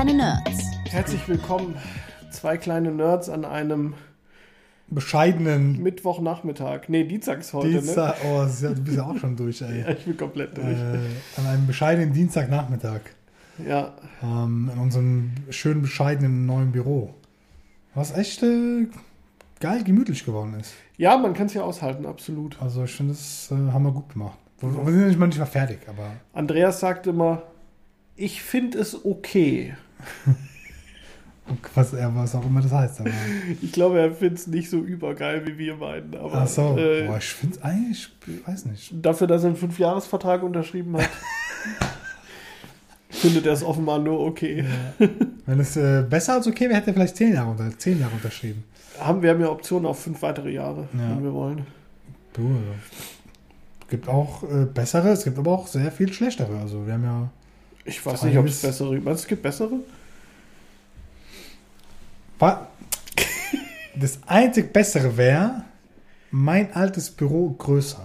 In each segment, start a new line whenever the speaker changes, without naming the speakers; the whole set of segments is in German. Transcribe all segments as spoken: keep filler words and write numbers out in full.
kleine Nerds.
Herzlich willkommen, zwei kleine Nerds an einem
bescheidenen
Mittwochnachmittag. Nee, Dienstags heute,
Dienstag,
ne?
Oh, ja, du bist ja auch schon durch, ey.
Ja, ich bin komplett durch.
Äh, an einem bescheidenen Dienstagnachmittag.
Ja.
Ähm, in unserem schön bescheidenen neuen Büro. Was echt äh, geil gemütlich geworden ist.
Ja, man kann es ja aushalten, absolut.
Also ich finde, das äh, haben wir gut gemacht. Wir sind nicht mal nicht mal fertig, aber...
Andreas sagt immer, ich finde es okay.
Was, was auch immer das heißt. Aber.
Ich glaube, er findet es nicht so übergeil, wie wir meinen. Aber,
Ach so,
äh,
boah, ich finde es eigentlich, ich weiß nicht.
Dafür, dass er einen Fünfjahresvertrag unterschrieben hat, findet er es offenbar nur okay.
Ja. Wenn es äh, besser als okay wäre, hätte er vielleicht zehn Jahre, unter, zehn Jahre unterschrieben.
Haben wir haben ja Optionen auf fünf weitere Jahre,
Ja.
wenn wir wollen.
Du, es gibt auch äh, bessere, es gibt aber auch sehr viel schlechtere. Also wir haben ja...
Ich weiß nicht, ob es bessere gibt. Meinst du, es gibt bessere?
Das einzig Bessere wäre, mein altes Büro größer.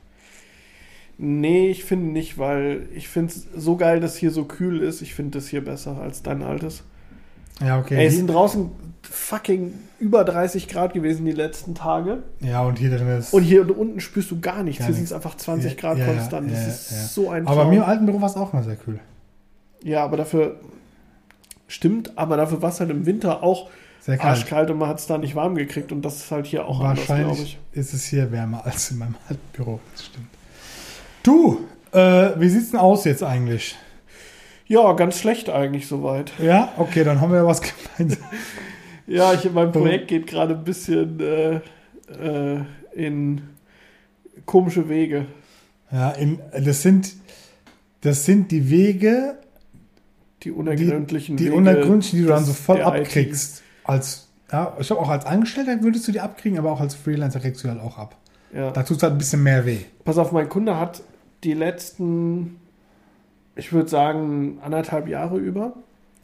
Nee, ich finde nicht, weil ich finde es so geil, dass hier so kühl ist. Ich finde das hier besser als dein altes.
Ja, okay.
Ey, es sind draußen fucking über dreißig Grad gewesen die letzten Tage.
Ja, und hier drin ist...
Und hier unten spürst du gar nichts.
Gar
hier sind
nichts.
es einfach zwanzig
Ja,
Grad
ja,
konstant.
ja,
Das
ja,
ist
ja.
so ein
Aber
Traum.
mir im alten Büro war es auch mal sehr kühl.
Ja, aber dafür... Stimmt, aber dafür war es halt im Winter auch
Sehr kalt.
arschkalt und man hat es da nicht warm gekriegt. Und das ist halt hier auch anders, glaube
Wahrscheinlich
ich.
ist es hier wärmer als in meinem alten Büro. Das stimmt. Du, äh, wie sieht's denn aus jetzt eigentlich?
Ja, ganz schlecht eigentlich soweit.
Ja, okay, dann haben wir ja was gemeinsam.
Ja, ich, mein Projekt geht gerade ein bisschen äh, äh, in komische Wege.
Ja, in, das sind das sind die Wege,
Die unergründlichen
die, die
Wege
unergründlichen, die du dann
des-
so voll
der
abkriegst. Als, ja, ich glaube auch als Angestellter würdest du die abkriegen, aber auch als Freelancer kriegst du halt auch ab.
I T. Ja.
Da tut es halt ein bisschen mehr weh.
Pass auf, mein Kunde hat die letzten, ich würde sagen, anderthalb Jahre über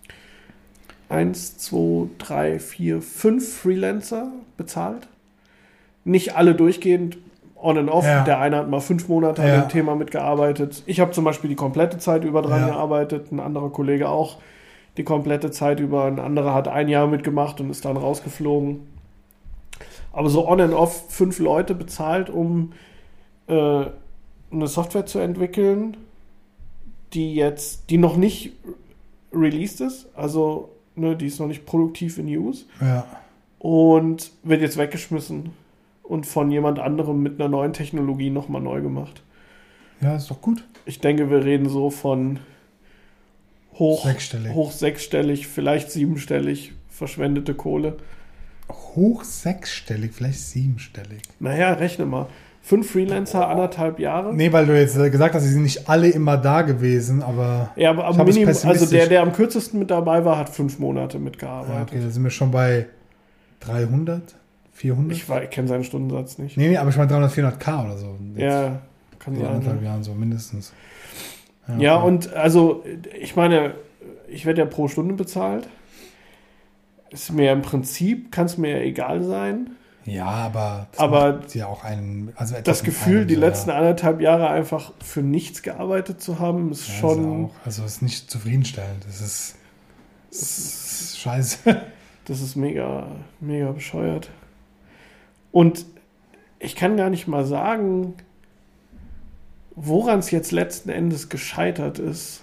eins, zwei, drei, vier, fünf Freelancer bezahlt. Nicht alle durchgehend, on and off.
Ja.
Der eine hat mal fünf Monate
Ja.
an dem Thema mitgearbeitet. Ich habe zum Beispiel die komplette Zeit über dran
Ja.
gearbeitet, ein anderer Kollege auch die komplette Zeit über, ein anderer hat ein Jahr mitgemacht und ist dann rausgeflogen. Aber so on and off fünf Leute bezahlt, um äh, eine Software zu entwickeln, die jetzt, die noch nicht released ist, also ne, die ist noch nicht produktiv in Use
Ja.
und wird jetzt weggeschmissen und von jemand anderem mit einer neuen Technologie nochmal neu gemacht.
Ja, ist doch gut.
Ich denke, wir reden so von hoch
Sechsstellig.
hoch sechsstellig, vielleicht siebenstellig verschwendete Kohle.
Hoch sechsstellig, vielleicht siebenstellig.
Naja, rechne mal. Fünf Freelancer, anderthalb Jahre.
Nee, weil du jetzt äh, gesagt hast, sie sind nicht alle immer da gewesen, aber...
Ja, aber
Ich
am
hab es
Minimum, also
pessimistisch.
der, der am kürzesten mit dabei war, hat fünf Monate
Ja,
mitgearbeitet.
okay, da sind wir schon bei dreihundert, vierhundert.
Ich, war- ich kenne seinen Stundensatz nicht.
Nee, nee, aber ich meine dreihundert, vierhundert K oder so. Jetzt
Ja, kann
in
sein.
anderthalb
Ja.
Jahren so mindestens.
ja,
okay.
und also, ich meine, ich werde ja pro Stunde bezahlt. Ist mir im Prinzip, kann es mir ja egal sein.
Ja, aber das
Aber
macht ja auch einen... Also etwas
Das
mit
Gefühl,
einem
die
so,
letzten
ja.
anderthalb Jahre einfach für nichts gearbeitet zu haben, ist
Ja,
schon...
ist auch, also ist nicht zufriedenstellend. Das ist, das ist scheiße.
Das ist mega, mega bescheuert. Und ich kann gar nicht mal sagen, woran es jetzt letzten Endes gescheitert ist.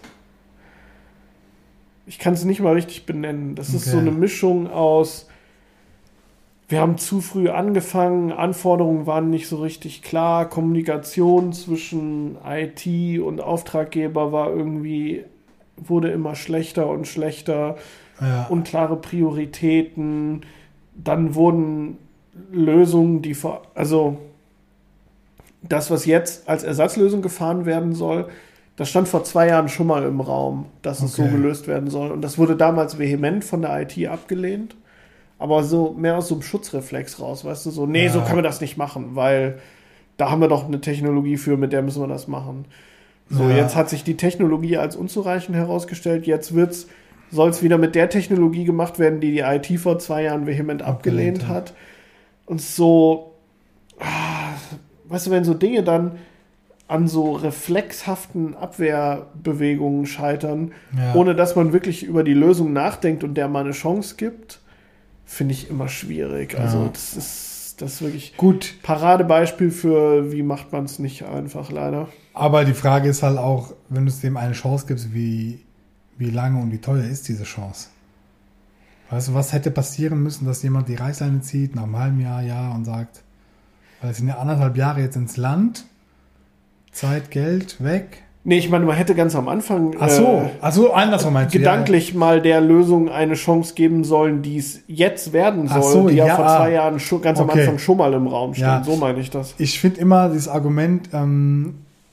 Ich kann es nicht mal richtig benennen. Das ist
Okay.
so eine Mischung aus, wir haben zu früh angefangen, Anforderungen waren nicht so richtig klar, Kommunikation zwischen I T und Auftraggeber war irgendwie, wurde immer schlechter und schlechter.
Ja.
Unklare Prioritäten, dann wurden Lösungen, die vor, also das, was jetzt als Ersatzlösung gefahren werden soll, das stand vor zwei Jahren schon mal im Raum, dass es so
Okay.
gelöst werden soll. Und das wurde damals vehement von der I T abgelehnt, aber so mehr aus so einem Schutzreflex raus, weißt du, so, nee,
Ja.
so können wir das nicht machen, weil da haben wir doch eine Technologie für, mit der müssen wir das machen. So,
Ja.
jetzt hat sich die Technologie als unzureichend herausgestellt, jetzt wird's soll es wieder mit der Technologie gemacht werden, die die I T vor zwei Jahren vehement abgelehnt,
Abgelehnt, ja.
hat. Und so, ah, weißt du, wenn so Dinge dann an so reflexhaften Abwehrbewegungen scheitern,
Ja.
ohne dass man wirklich über die Lösung nachdenkt und der mal eine Chance gibt, finde ich immer schwierig. Also
Ja.
das ist, das ist wirklich
Gut,
Paradebeispiel für, wie macht man es nicht einfach, leider.
aber die Frage ist halt auch, wenn du es dem eine Chance gibst, wie, wie lange und wie teuer ist diese Chance? Weißt du, was hätte passieren müssen, dass jemand die Reißleine zieht nach einem halben Jahr, Jahr und sagt, weil es sind ja anderthalb Jahre jetzt ins Land, Zeit, Geld, weg.
Nee, ich meine, man hätte ganz am Anfang
Ach so,
äh,
ach so, andersrum meinst du,
gedanklich mal der Lösung eine Chance geben sollen, die es jetzt werden soll,
Ach so,
die ja,
ja,
vor zwei Jahren schon, ganz am
okay.
Anfang schon mal im Raum stand.
Ja.
So meine ich das.
Ich finde immer dieses Argument, ähm,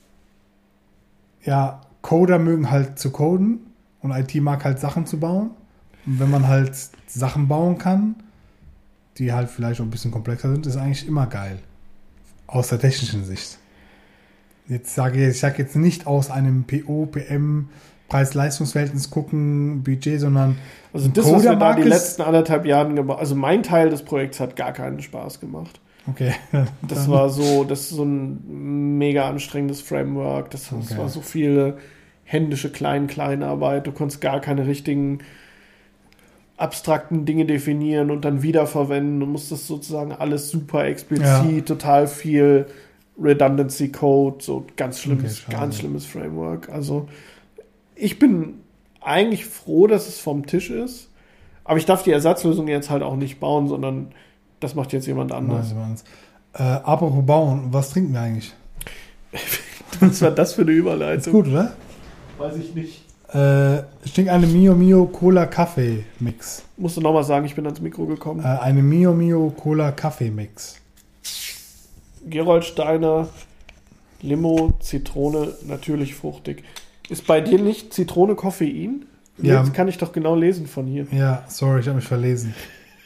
ja, Coder mögen halt zu coden und I T mag halt Sachen zu bauen. Und wenn man halt Sachen bauen kann, die halt vielleicht auch ein bisschen komplexer sind, ist eigentlich immer geil. Aus der technischen Sicht. Jetzt sage ich, ich sage jetzt nicht aus einem P O, P M, Preis-Leistungs-Verhältnis gucken, Budget, sondern
Also
ein
das, was wir da
Coder-Markt
die
ist-
letzten anderthalb Jahren gemacht, also mein Teil des Projekts hat gar keinen Spaß gemacht.
Okay.
Das war so, das ist so ein mega anstrengendes Framework. Das, das
Okay.
war so viele händische Klein-Kleinarbeit. Du konntest gar keine richtigen abstrakten Dinge definieren und dann wiederverwenden. Du musstest sozusagen alles super explizit,
Ja.
total viel Redundancy Code, so ganz schlimmes,
Okay, schade.
ganz schlimmes Framework. Also ich bin eigentlich froh, dass es vom Tisch ist, aber ich darf die Ersatzlösung jetzt halt auch nicht bauen, sondern das macht jetzt jemand anders.
Nein, äh, apropos bauen, was trinken wir eigentlich?
Was war das für eine
Ist
Überleitung?
gut, oder?
Weiß ich nicht.
Äh, ich trinke eine Mio Mio Cola Kaffee Mix.
Musst du nochmal sagen, ich bin ans Mikro gekommen.
Äh, eine Mio Mio Cola Kaffee Mix.
Gerold Steiner, Limo, Zitrone, natürlich fruchtig. Ist bei dir nicht Zitrone Koffein?
Ja.
Das kann ich doch genau lesen von hier.
Ja, sorry, ich habe mich verlesen.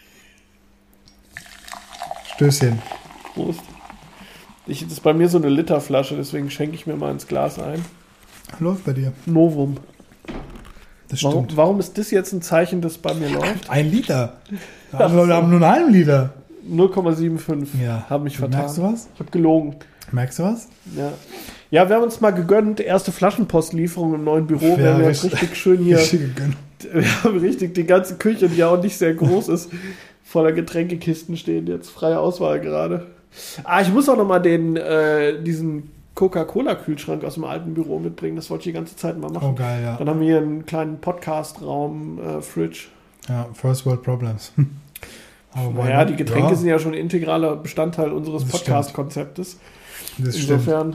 Stößchen.
Prost. Ich, das ist bei mir so eine Literflasche, deswegen schenke ich mir mal ins Glas ein.
Läuft bei dir.
Novum.
Das
Warum,
stimmt.
warum ist das jetzt ein Zeichen, dass bei mir läuft?
Ein Liter. Andere Leute haben nur einen halben Liter.
null Komma fünfundsiebzig.
Ja.
Hab mich vertan.
Merkst du was?
Ich habe gelogen.
Merkst du was?
Ja. Ja, wir haben uns mal gegönnt, erste Flaschenpostlieferung im neuen Büro. Wir
Ja,
haben jetzt
richtig-
richtig schön hier,
Richtig gegönnt.
wir haben richtig die ganze Küche, die ja auch nicht sehr groß ist, voller Getränkekisten stehen jetzt. Freie Auswahl gerade. Ah, ich muss auch noch mal den, äh, diesen Coca-Cola-Kühlschrank aus dem alten Büro mitbringen. Das wollte ich die ganze Zeit mal machen.
Oh, geil, ja.
Dann haben wir hier einen kleinen Podcast-Raum, äh, Fridge.
Ja, First World Problems. Aber why
Naja,
not?
die Getränke
ja,
sind ja schon integraler Bestandteil unseres
Das
Podcast-Konzeptes.
das stimmt.
Insofern.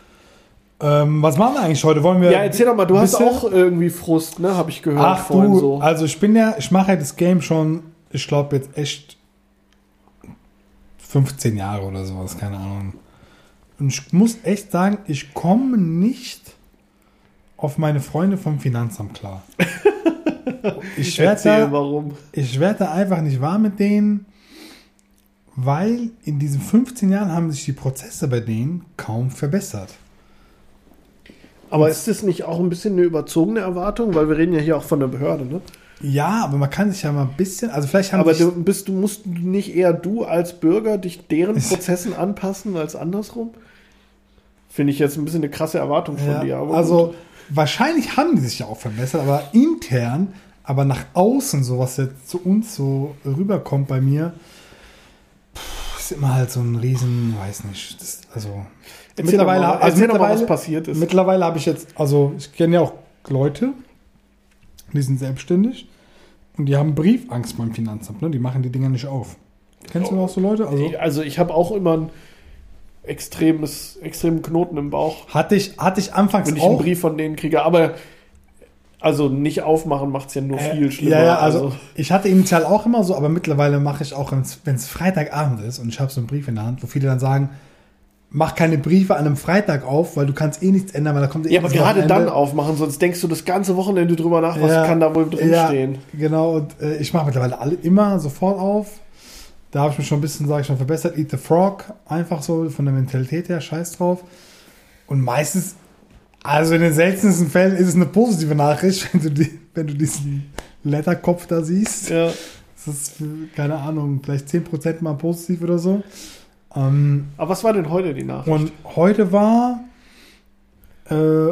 Ähm, was machen wir eigentlich heute? Wollen wir
Ja, erzähl doch mal, du hast
bisschen-
auch irgendwie Frust, ne? Habe ich gehört
Ach
vorhin
du,
so.
also ich bin ja, ich mache ja das Game schon, ich glaube jetzt echt fünfzehn Jahre oder sowas, keine Ahnung. Und ich muss echt sagen, ich komme nicht auf meine Freunde vom Finanzamt klar. Ich werde
Erzähl,
da,
warum.
ich werd da einfach nicht warm mit denen, weil in diesen fünfzehn Jahren haben sich die Prozesse bei denen kaum verbessert.
Aber ist das nicht auch ein bisschen eine überzogene Erwartung? Weil wir reden ja hier auch von der Behörde, ne?
Ja, aber man kann sich ja mal ein bisschen, also vielleicht haben
Aber
sich,
du, bist, du musst nicht eher du als Bürger dich deren Prozessen anpassen als andersrum? Finde ich jetzt ein bisschen eine krasse Erwartung von
ja,
dir. Aber
also
gut.
wahrscheinlich haben die sich ja auch verbessert, aber intern, aber nach außen, so was jetzt zu uns so rüberkommt bei mir, pff, ist immer halt so ein riesen, weiß nicht, das, also
Erzähl
mittlerweile,
doch mal,
also
erzähl doch mal,
mittlerweile,
was passiert ist.
mittlerweile habe ich jetzt, also ich kenne ja auch Leute, die sind selbstständig und die haben Briefangst beim Finanzamt, ne? Die machen die Dinger nicht auf. Kennst du auch so Leute? Also
Also ich habe auch immer einen extremes, extremen Knoten im Bauch,
hatte ich, hatte ich anfangs
wenn ich einen
auch.
Brief von denen kriege. Aber also nicht aufmachen macht es ja nur
Äh,
viel schlimmer.
Ja, ja, also, ich hatte initial auch immer so, aber mittlerweile mache ich auch, wenn es Freitagabend ist und ich habe so einen Brief in der Hand, wo viele dann sagen, mach keine Briefe an einem Freitag auf, weil du kannst eh nichts ändern, weil da kommt eh
ja, aber
das
gerade
Wochenende.
dann aufmachen, sonst denkst du das ganze Wochenende drüber nach, was
Ja,
kann da wohl drinstehen.
Ja, genau, und äh, ich mache mittlerweile alle immer sofort auf. Da habe ich mich schon ein bisschen, sage ich schon, verbessert. Eat the Frog, einfach so von der Mentalität her, scheiß drauf. Und meistens, also in den seltensten Fällen ist es eine positive Nachricht, wenn du, die, wenn du diesen Letterkopf da siehst.
Ja.
Das ist, keine Ahnung, vielleicht zehn Prozent mal positiv oder so. Ähm,
Aber was war denn heute die Nachricht?
und heute war, Äh,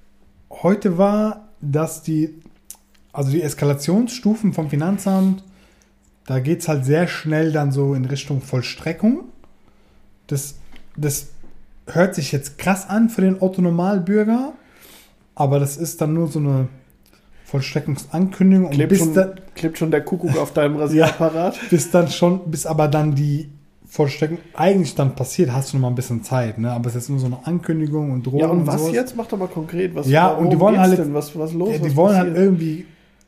heute war, dass die, also die Eskalationsstufen vom Finanzamt, da geht es halt sehr schnell dann so in Richtung Vollstreckung. Das, das hört sich jetzt krass an für den Otto-Normalbürger, aber das ist dann nur so eine Vollstreckungsankündigung.
Klebt,
und bis
schon,
da,
klebt schon der Kuckuck auf deinem Rasierapparat?
Ja, bis dann schon, bis aber dann die Vollstreckung eigentlich dann passiert, hast du noch mal ein bisschen Zeit, ne? Aber es ist jetzt nur so eine Ankündigung und Drohung.
Ja, und was
sowas.
jetzt? Mach doch mal konkret. Was,
Ja, und die wollen halt,
denn? Was, was los?
ja, die
was
wollen
passiert?
halt irgendwie,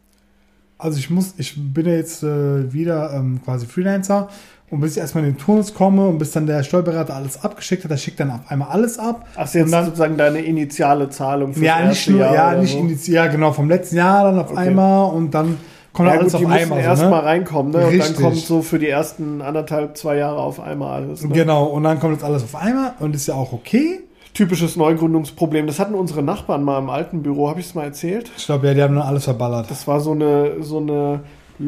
also ich muss, ich bin ja jetzt äh, wieder ähm, quasi Freelancer und bis ich erstmal in den Turnus komme und bis dann der Steuerberater alles abgeschickt hat, der schickt dann auf einmal alles ab.
Ach, das ist jetzt
und dann,
sozusagen deine initiale Zahlung für
ja,
das
nicht
erste
nur,
Jahr
ja,
oder
nicht
so.
initial, ja, genau, vom letzten Jahr dann auf
Okay.
einmal und dann kommt
Ja,
alles
gut, die
auf
müssen
einmal.
erst
so, ne?
mal reinkommen, ne? Und
Richtig.
dann kommt so für die ersten anderthalb, zwei Jahre auf einmal alles. Ne?
Genau, und dann kommt jetzt alles auf einmal und ist ja auch okay.
Typisches Neugründungsproblem. Das hatten unsere Nachbarn mal im alten Büro, habe ich es mal erzählt?
Ich glaube, ja, die haben dann alles verballert.
Das war so eine, so eine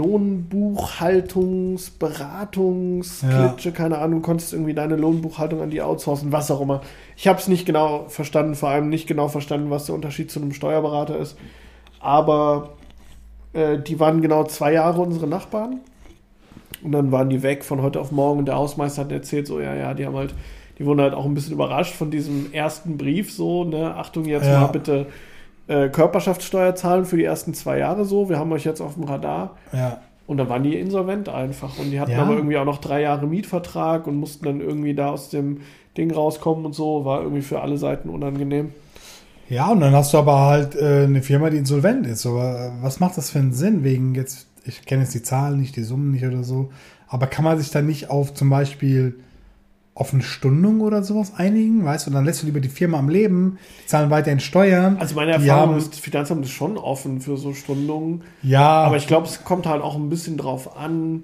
Lohnbuchhaltungs-, Beratungs-Klitsche,
Ja.
keine Ahnung, du konntest irgendwie deine Lohnbuchhaltung an die outsourcen, was auch immer. Ich habe es nicht genau verstanden, vor allem nicht genau verstanden, was der Unterschied zu einem Steuerberater ist. Aber äh, die waren genau zwei Jahre unsere Nachbarn. Und dann waren die weg von heute auf morgen und der Hausmeister hat erzählt, so, ja, ja, die haben halt, die wurden halt auch ein bisschen überrascht von diesem ersten Brief, so, ne, Achtung, jetzt
Ja.
mal bitte äh, Körperschaftssteuer zahlen für die ersten zwei Jahre so, wir haben euch jetzt auf dem Radar.
Ja.
Und dann waren die insolvent einfach. Und die hatten
Ja.
aber irgendwie auch noch drei Jahre Mietvertrag und mussten dann irgendwie da aus dem Ding rauskommen und so, war irgendwie für alle Seiten unangenehm.
Ja, und dann hast du aber halt äh, eine Firma, die insolvent ist. Aber was macht das für einen Sinn? Wegen jetzt, ich kenne jetzt die Zahlen nicht, die Summen nicht oder so. Aber kann man sich da nicht auf zum Beispiel auf eine Stundung oder sowas einigen? Weißt du, dann lässt du lieber die Firma am Leben, die zahlen weiterhin Steuern.
Also meine
Die
Erfahrung
haben-
ist, das Finanzamt ist schon offen für so Stundungen.
Ja,
Aber ich glaube, es kommt halt auch ein bisschen drauf an,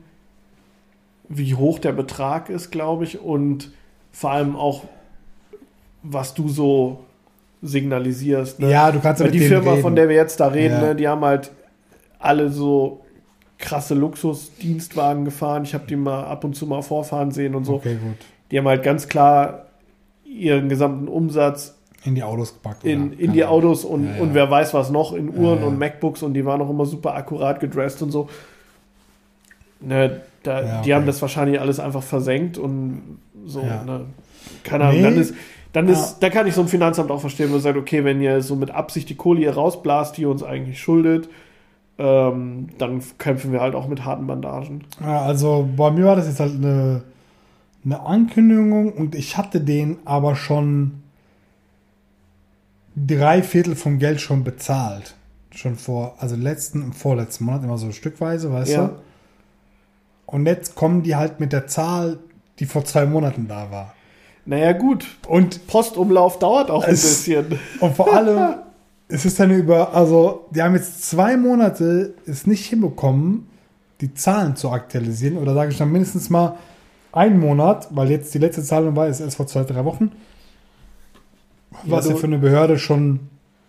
wie hoch der Betrag ist, glaube ich. Und vor allem auch, was du so signalisierst. Ne?
ja, du kannst ja
Weil
mit
die
denen
Firma,
reden.
von der wir jetzt da reden,
Ja.
ne, die haben halt alle so krasse Luxusdienstwagen gefahren. Ich habe die mal ab und zu mal vorfahren sehen und so.
Okay, gut.
Die haben halt ganz klar ihren gesamten Umsatz
In die Autos gepackt.
in,
oder?
in die
Keine
Autos und,
Ja, ja.
und wer weiß was noch, in Uhren
Ja, ja.
und MacBooks und die waren auch immer super akkurat gedresst und so. Ne, da,
Ja,
Die
okay.
haben das wahrscheinlich alles einfach versenkt und so.
Ja.
Ne. Keine Ahnung,
Nee.
dann ist, dann
Ja.
ist, da kann ich so ein Finanzamt auch verstehen, wo man sagt, okay, wenn ihr so mit Absicht die Kohle hier rausblast, die ihr uns eigentlich schuldet, ähm, dann kämpfen wir halt auch mit harten Bandagen.
Ja, also bei mir war das jetzt halt eine, eine Ankündigung und ich hatte den aber schon drei Viertel vom Geld schon bezahlt. Schon vor, also letzten und vorletzten Monat, immer so stückweise, weißt
Ja.
du? Und jetzt kommen die halt mit der Zahl, die vor zwei Monaten da war.
Naja, gut.
Und,
Postumlauf dauert auch ein
Es-
bisschen.
und vor allem, es ist dann über, also die haben jetzt zwei Monate es nicht hinbekommen, die Zahlen zu aktualisieren. Oder sage ich dann mindestens mal einen Monat, weil jetzt die letzte Zahlung war, ist erst vor zwei, drei Wochen. Was
Ja,
ja
du-
für eine Behörde schon,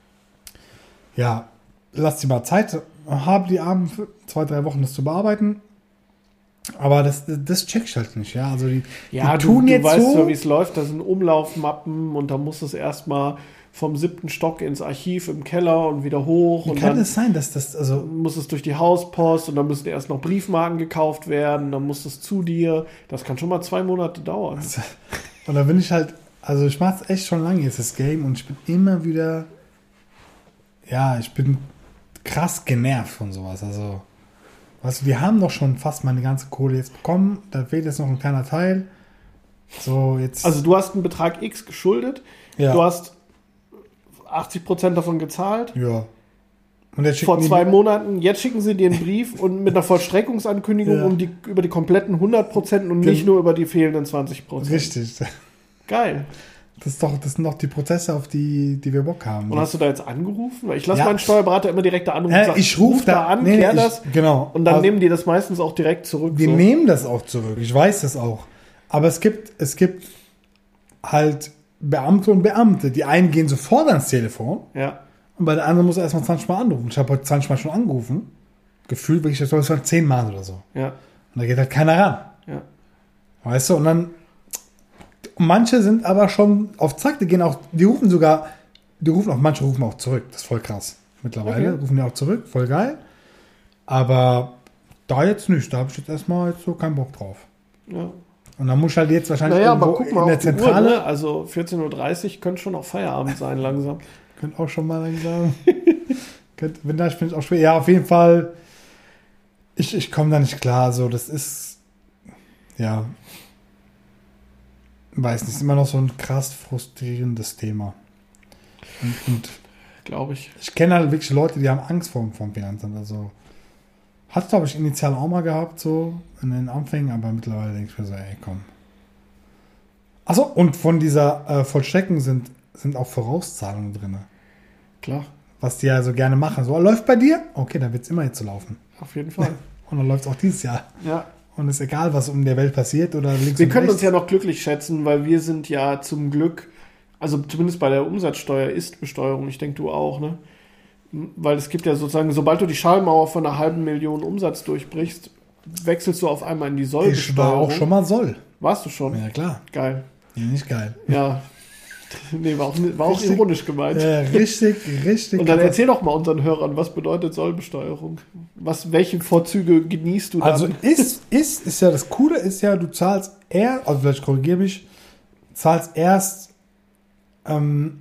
ja, lass die mal Zeit haben, die Armen, für zwei, drei Wochen das zu bearbeiten. Aber das, das check ich halt nicht, ja. Also die,
Ja,
die
du,
tun
du
jetzt
weißt
so.
ja, wie es läuft. Das sind Umlaufmappen und da muss es erstmal vom siebten Stock ins Archiv im Keller und wieder hoch.
Wie
Und
kann
dann
es sein, dass das, also,
muss es durch die Hauspost und dann müssen erst noch Briefmarken gekauft werden. Dann muss es zu dir. Das kann schon mal zwei Monate dauern.
und da bin ich halt, also ich mache es echt schon lange jetzt, das Game, und ich bin immer wieder, ja, ich bin krass genervt von sowas. Also, weißt du, die haben doch schon fast meine ganze Kohle jetzt bekommen, da fehlt jetzt noch ein kleiner Teil. So, jetzt.
Also du hast einen Betrag X geschuldet.
ja,
Du hast achtzig Prozent davon gezahlt.
ja. Und jetzt
Vor
schicken die-
zwei Monaten, jetzt schicken sie dir einen Brief und mit einer Vollstreckungsankündigung
Ja.
um die, über die kompletten hundert Prozent und nicht
Gen-
nur über die fehlenden zwanzig Prozent.
Richtig.
Geil.
Das ist doch, das sind doch die Prozesse, auf die, die wir Bock haben.
Und hast du da jetzt angerufen? Weil ich lasse
Ja.
meinen Steuerberater immer direkt da anrufen
Äh,
und sag,
ich ruf da
an,
nee, nee,
klär
ich-
das.
Genau.
Und dann
Also,
nehmen die das meistens auch direkt zurück.
die
so.
nehmen das auch zurück. Ich weiß das auch. Aber es gibt, es gibt halt Beamte und Beamte. Die einen gehen sofort ans Telefon
Ja.
und bei der anderen muss er erstmal zwanzig Mal anrufen. Ich habe heute zwanzig Mal schon angerufen. Gefühlt wirklich, das waren zehn Mal oder so.
Ja.
Und da geht halt keiner ran.
Ja.
Weißt du? Und dann, manche sind aber schon auf Zack, die gehen auch, die rufen sogar Die rufen auch, manche rufen auch zurück. Das ist voll krass. Mittlerweile
Okay.
rufen die auch zurück, voll geil. Aber da jetzt nicht. Da habe ich jetzt erstmal jetzt so keinen Bock drauf.
Ja.
Und dann muss ich halt jetzt wahrscheinlich
Naja,
irgendwo
aber guck mal
in der
auf die Uhr,
Zentrale.
ne? Also vierzehn Uhr dreißig könnte schon auch Feierabend sein langsam.
Könnt auch schon mal langsam. Könnt, wenn da bin ich auch schwer. Ja, auf jeden Fall. Ich, ich komme da nicht klar. So, das ist. Ja. Weiß nicht, ist immer noch so ein krass frustrierendes Thema. Und, und
Glaube ich.
ich kenne halt wirklich Leute, die haben Angst vor vom Finanzamt. Also. Hat, glaube ich, initial auch mal gehabt, so in den Anfängen, aber mittlerweile denke ich mir so, ey, komm. Achso, und von dieser äh, Vollstreckung sind, sind auch Vorauszahlungen drin.
Klar,
Was die ja so gerne machen. So, läuft bei dir? Okay, dann wird es immer jetzt so laufen.
auf jeden Fall.
Und dann läuft es auch dieses Jahr.
Ja.
Und ist egal, was um der Welt passiert oder links
Wir
und
können
rechts.
uns ja noch glücklich schätzen, weil wir sind ja zum Glück, also zumindest bei der Umsatzsteuer ist Besteuerung, ich denke du auch, ne? Weil es gibt ja sozusagen, sobald du die Schallmauer von einer halben Million Umsatz durchbrichst, wechselst du auf einmal in die
Ich
Sollbesteuerung.
war auch schon mal Soll.
Warst du schon?
Ja, klar.
Geil.
Ja, nicht geil.
Ja. Nee, war auch, war auch
Richtig.
ironisch gemeint.
Ja, richtig, richtig.
Und dann erzähl doch mal unseren Hörern, was bedeutet Sollbesteuerung? Was, welche Vorzüge genießt du dann?
Also ist, ist, ist ja das Coole, ist ja, du zahlst erst, also vielleicht korrigiere mich, zahlst erst ähm,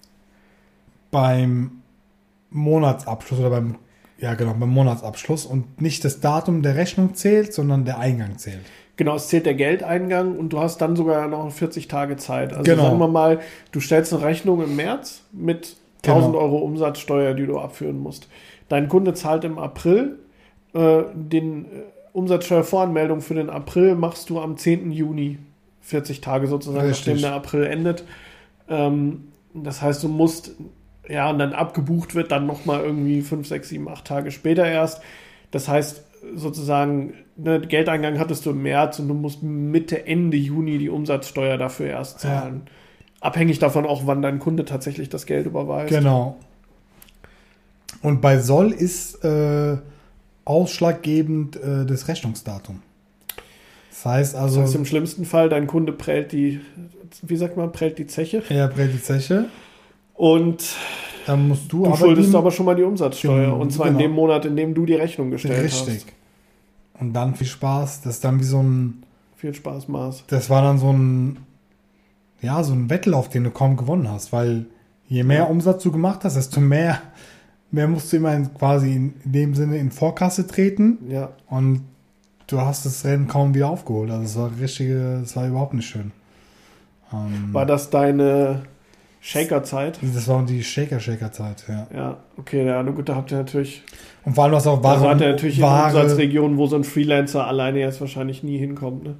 beim Monatsabschluss oder beim, ja genau, beim Monatsabschluss und nicht das Datum der Rechnung zählt, sondern der Eingang zählt.
Genau, es zählt der Geldeingang und du hast dann sogar noch vierzig Tage Zeit. Also
Genau.
sagen wir mal, du stellst eine Rechnung im März mit
Genau.
tausend Euro Umsatzsteuer, die du abführen musst. Dein Kunde zahlt im April, äh, den äh, Umsatzsteuervoranmeldung für den April machst du am zehnten Juni, vierzig Tage sozusagen,
Richtig.
nachdem der April endet. Ähm, das heißt, du musst, ja, und dann abgebucht wird dann nochmal irgendwie fünf, sechs, sieben, acht Tage später erst. Das heißt, sozusagen, ne, Geldeingang hattest du im März und du musst Mitte, Ende Juni die Umsatzsteuer dafür erst zahlen. Ja. Abhängig davon auch, wann dein Kunde tatsächlich das Geld überweist.
Genau. Und bei Soll ist äh, ausschlaggebend äh, das Rechnungsdatum. Das heißt also...
Das heißt, im schlimmsten Fall, dein Kunde prellt die, wie sagt man, prellt die Zeche.
Er prellt die Zeche.
Und
dann musst du,
du
aber
schuldest
ihm,
aber schon mal die Umsatzsteuer.
Genau,
und zwar
genau.
in dem Monat, in dem du die Rechnung gestellt hast.
Richtig. Und dann viel Spaß. Das ist dann wie so ein...
Viel Spaß, Maß.
Das war dann so ein... Ja, so ein Wettlauf, den du kaum gewonnen hast. Weil je mehr
Ja.
Umsatz du gemacht hast, desto mehr, mehr musst du immer in, quasi in, in dem Sinne in Vorkasse treten.
Ja.
Und du hast das Rennen kaum wieder aufgeholt. Also es war richtige... Es war überhaupt nicht schön. Ähm,
War das deine Shaker-Zeit?
Das war die Shaker-Shaker-Zeit, ja.
Ja, okay, ja, na gut, da habt ihr natürlich,
Und vor allem, was auch
da
Ware,
seid ihr natürlich in
Ware,
Umsatzregionen, wo so ein Freelancer alleine jetzt wahrscheinlich nie hinkommt, ne?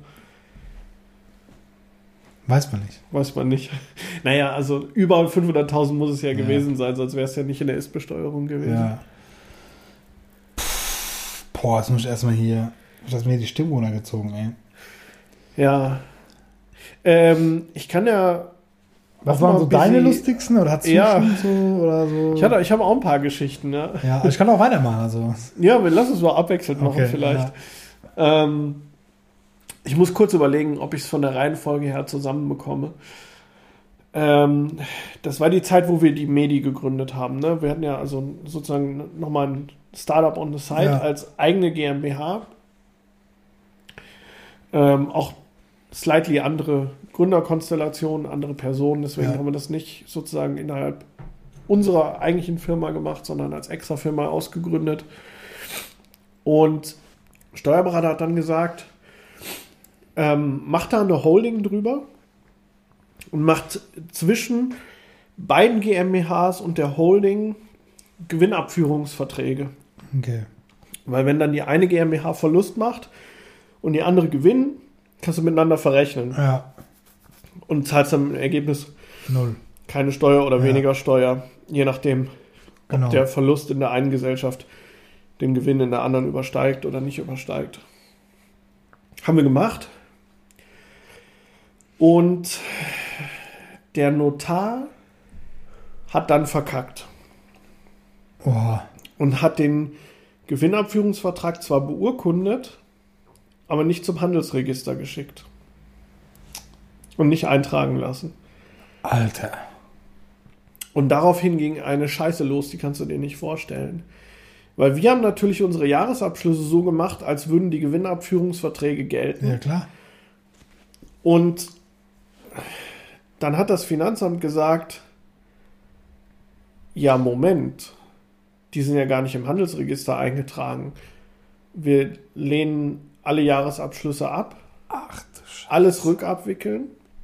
weiß man nicht.
Weiß man nicht. Naja, also über fünfhunderttausend muss es ja,
Ja.
gewesen sein, sonst wäre es ja nicht in der Ist-Besteuerung gewesen.
Ja. Boah, jetzt muss ich erstmal hier, ich hab mir hier die Stimme runtergezogen, ey.
Ja. Ähm, ich kann ja.
Was
auch mal
waren so
ein
deine
bisschen-
lustigsten oder hast du
Ja.
schon so oder so?
Ich, hatte, ich habe auch ein paar Geschichten, ne?
ja, ich kann auch weitermachen, also.
Ja, wir lassen es mal abwechselnd machen
Okay,
vielleicht. Ähm, ich muss kurz überlegen, ob ich es von der Reihenfolge her zusammenbekomme. Ähm, das war die Zeit, wo wir die Medi gegründet haben. Ne? Wir hatten ja also sozusagen nochmal ein Startup on the Side
Ja.
als eigene GmbH. Ähm, auch slightly andere Gründerkonstellationen, andere Personen. Deswegen
Ja.
haben wir das nicht sozusagen innerhalb unserer eigentlichen Firma gemacht, sondern als extra Firma ausgegründet. Und Steuerberater hat dann gesagt, ähm, macht da eine Holding drüber und macht zwischen beiden GmbHs und der Holding Gewinnabführungsverträge.
Okay.
Weil wenn dann die eine GmbH Verlust macht und die andere Gewinn, kannst du miteinander verrechnen
Ja,
und zahlst dann im Ergebnis
null.
keine Steuer oder
Ja.
weniger Steuer, je nachdem,
Genau.
ob der Verlust in der einen Gesellschaft den Gewinn in der anderen übersteigt oder nicht übersteigt. Haben wir gemacht. Und der Notar hat dann verkackt
Oh,
und hat den Gewinnabführungsvertrag zwar beurkundet, aber nicht zum Handelsregister geschickt und nicht eintragen lassen.
Alter.
Und daraufhin ging eine Scheiße los, die kannst du dir nicht vorstellen. Weil wir haben natürlich unsere Jahresabschlüsse so gemacht, als würden die Gewinnabführungsverträge gelten.
Ja, klar.
Und dann hat das Finanzamt gesagt, ja, Moment, die sind ja gar nicht im Handelsregister eingetragen. Wir lehnen alle Jahresabschlüsse ab,
Ach du Scheiße.
alles rückabwickeln.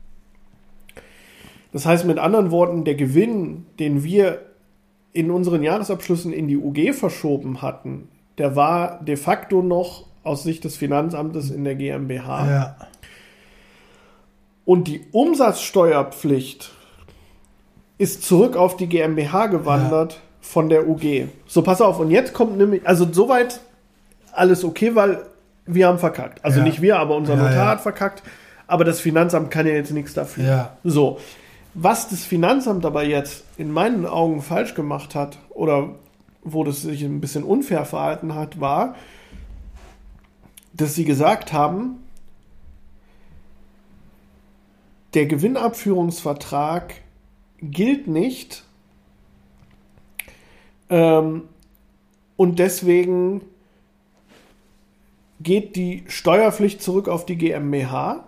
Das heißt mit anderen Worten, der Gewinn, den wir in unseren Jahresabschlüssen in die U G verschoben hatten, der war de facto noch aus Sicht des Finanzamtes in der GmbH.
Ja.
Und die Umsatzsteuerpflicht ist zurück auf die GmbH gewandert ja. von der U G. So, pass auf. Und jetzt kommt nämlich, also soweit alles okay, weil wir haben verkackt. Also
ja.
nicht wir, aber unser
ja,
Notar
ja.
hat verkackt. Aber das Finanzamt kann ja jetzt nichts dafür.
Ja.
So. Was das Finanzamt aber jetzt in meinen Augen falsch gemacht hat oder wo das sich ein bisschen unfair verhalten hat, war, dass sie gesagt haben, der Gewinnabführungsvertrag gilt nicht ähm, und deswegen geht die Steuerpflicht zurück auf die GmbH.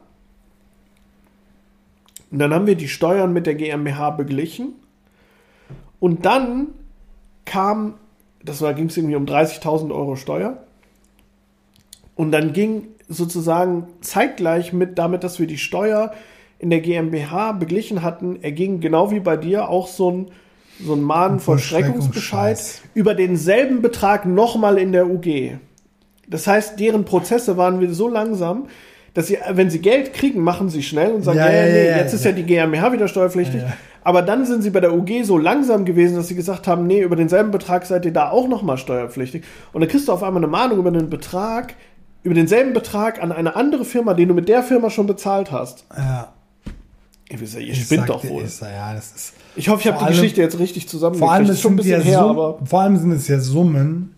Und dann haben wir die Steuern mit der GmbH beglichen. Und dann kam, das war, ging es irgendwie um dreißigtausend Euro Steuer. Und dann ging sozusagen zeitgleich mit damit, dass wir die Steuer in der GmbH beglichen hatten, erging genau wie bei dir auch so ein, so ein Mahnvollstreckungsbescheid über denselben Betrag nochmal in der U G. Das heißt, deren Prozesse waren wir so langsam, dass sie, wenn sie Geld kriegen, machen sie schnell und sagen, ja, ja, ja, nee, ja, jetzt ja. ist ja die GmbH wieder steuerpflichtig. Ja, ja. Aber dann sind sie bei der U G so langsam gewesen, dass sie gesagt haben, nee, über denselben Betrag seid ihr da auch nochmal steuerpflichtig. Und dann kriegst du auf einmal eine Mahnung über den Betrag, über denselben Betrag an eine andere Firma, den du mit der Firma schon bezahlt hast.
Ja.
Ihr, ihr spinnt doch wohl.
Ist, ja, das ist
ich hoffe, ich habe die
allem,
Geschichte jetzt richtig zusammengekriegt.
Vor allem,
das ist schon ein bisschen
ja
her,
Sum,
aber
vor allem sind es ja Summen,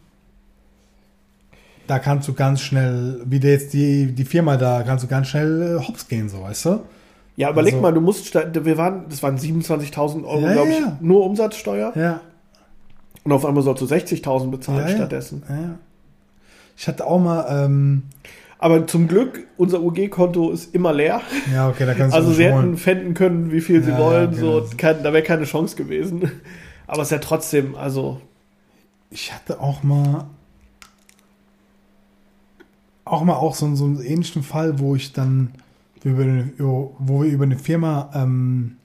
da kannst du ganz schnell, wie der jetzt die, die Firma da, kannst du ganz schnell äh, hops gehen, so, weißt du?
Ja, überleg
also,
mal, du musst, wir waren, das waren siebenundzwanzigtausend Euro,
ja,
glaube ich,
ja.
nur Umsatzsteuer.
Ja.
Und auf einmal sollst du sechzigtausend bezahlen
ja,
stattdessen.
Ja. Ja. Ich hatte auch mal, ähm,
aber zum Glück, unser U G-Konto ist immer leer.
Ja, okay, da kannst du
Also sie
holen.
hätten pfänden können, wie viel sie
ja,
wollen,
ja,
so,
genau.
kein, da wäre keine Chance gewesen. Aber es ist ja trotzdem, also.
Ich hatte auch mal, auch mal auch so, so einen ähnlichen Fall, wo ich dann, über eine, wo wir über eine Firma ähm,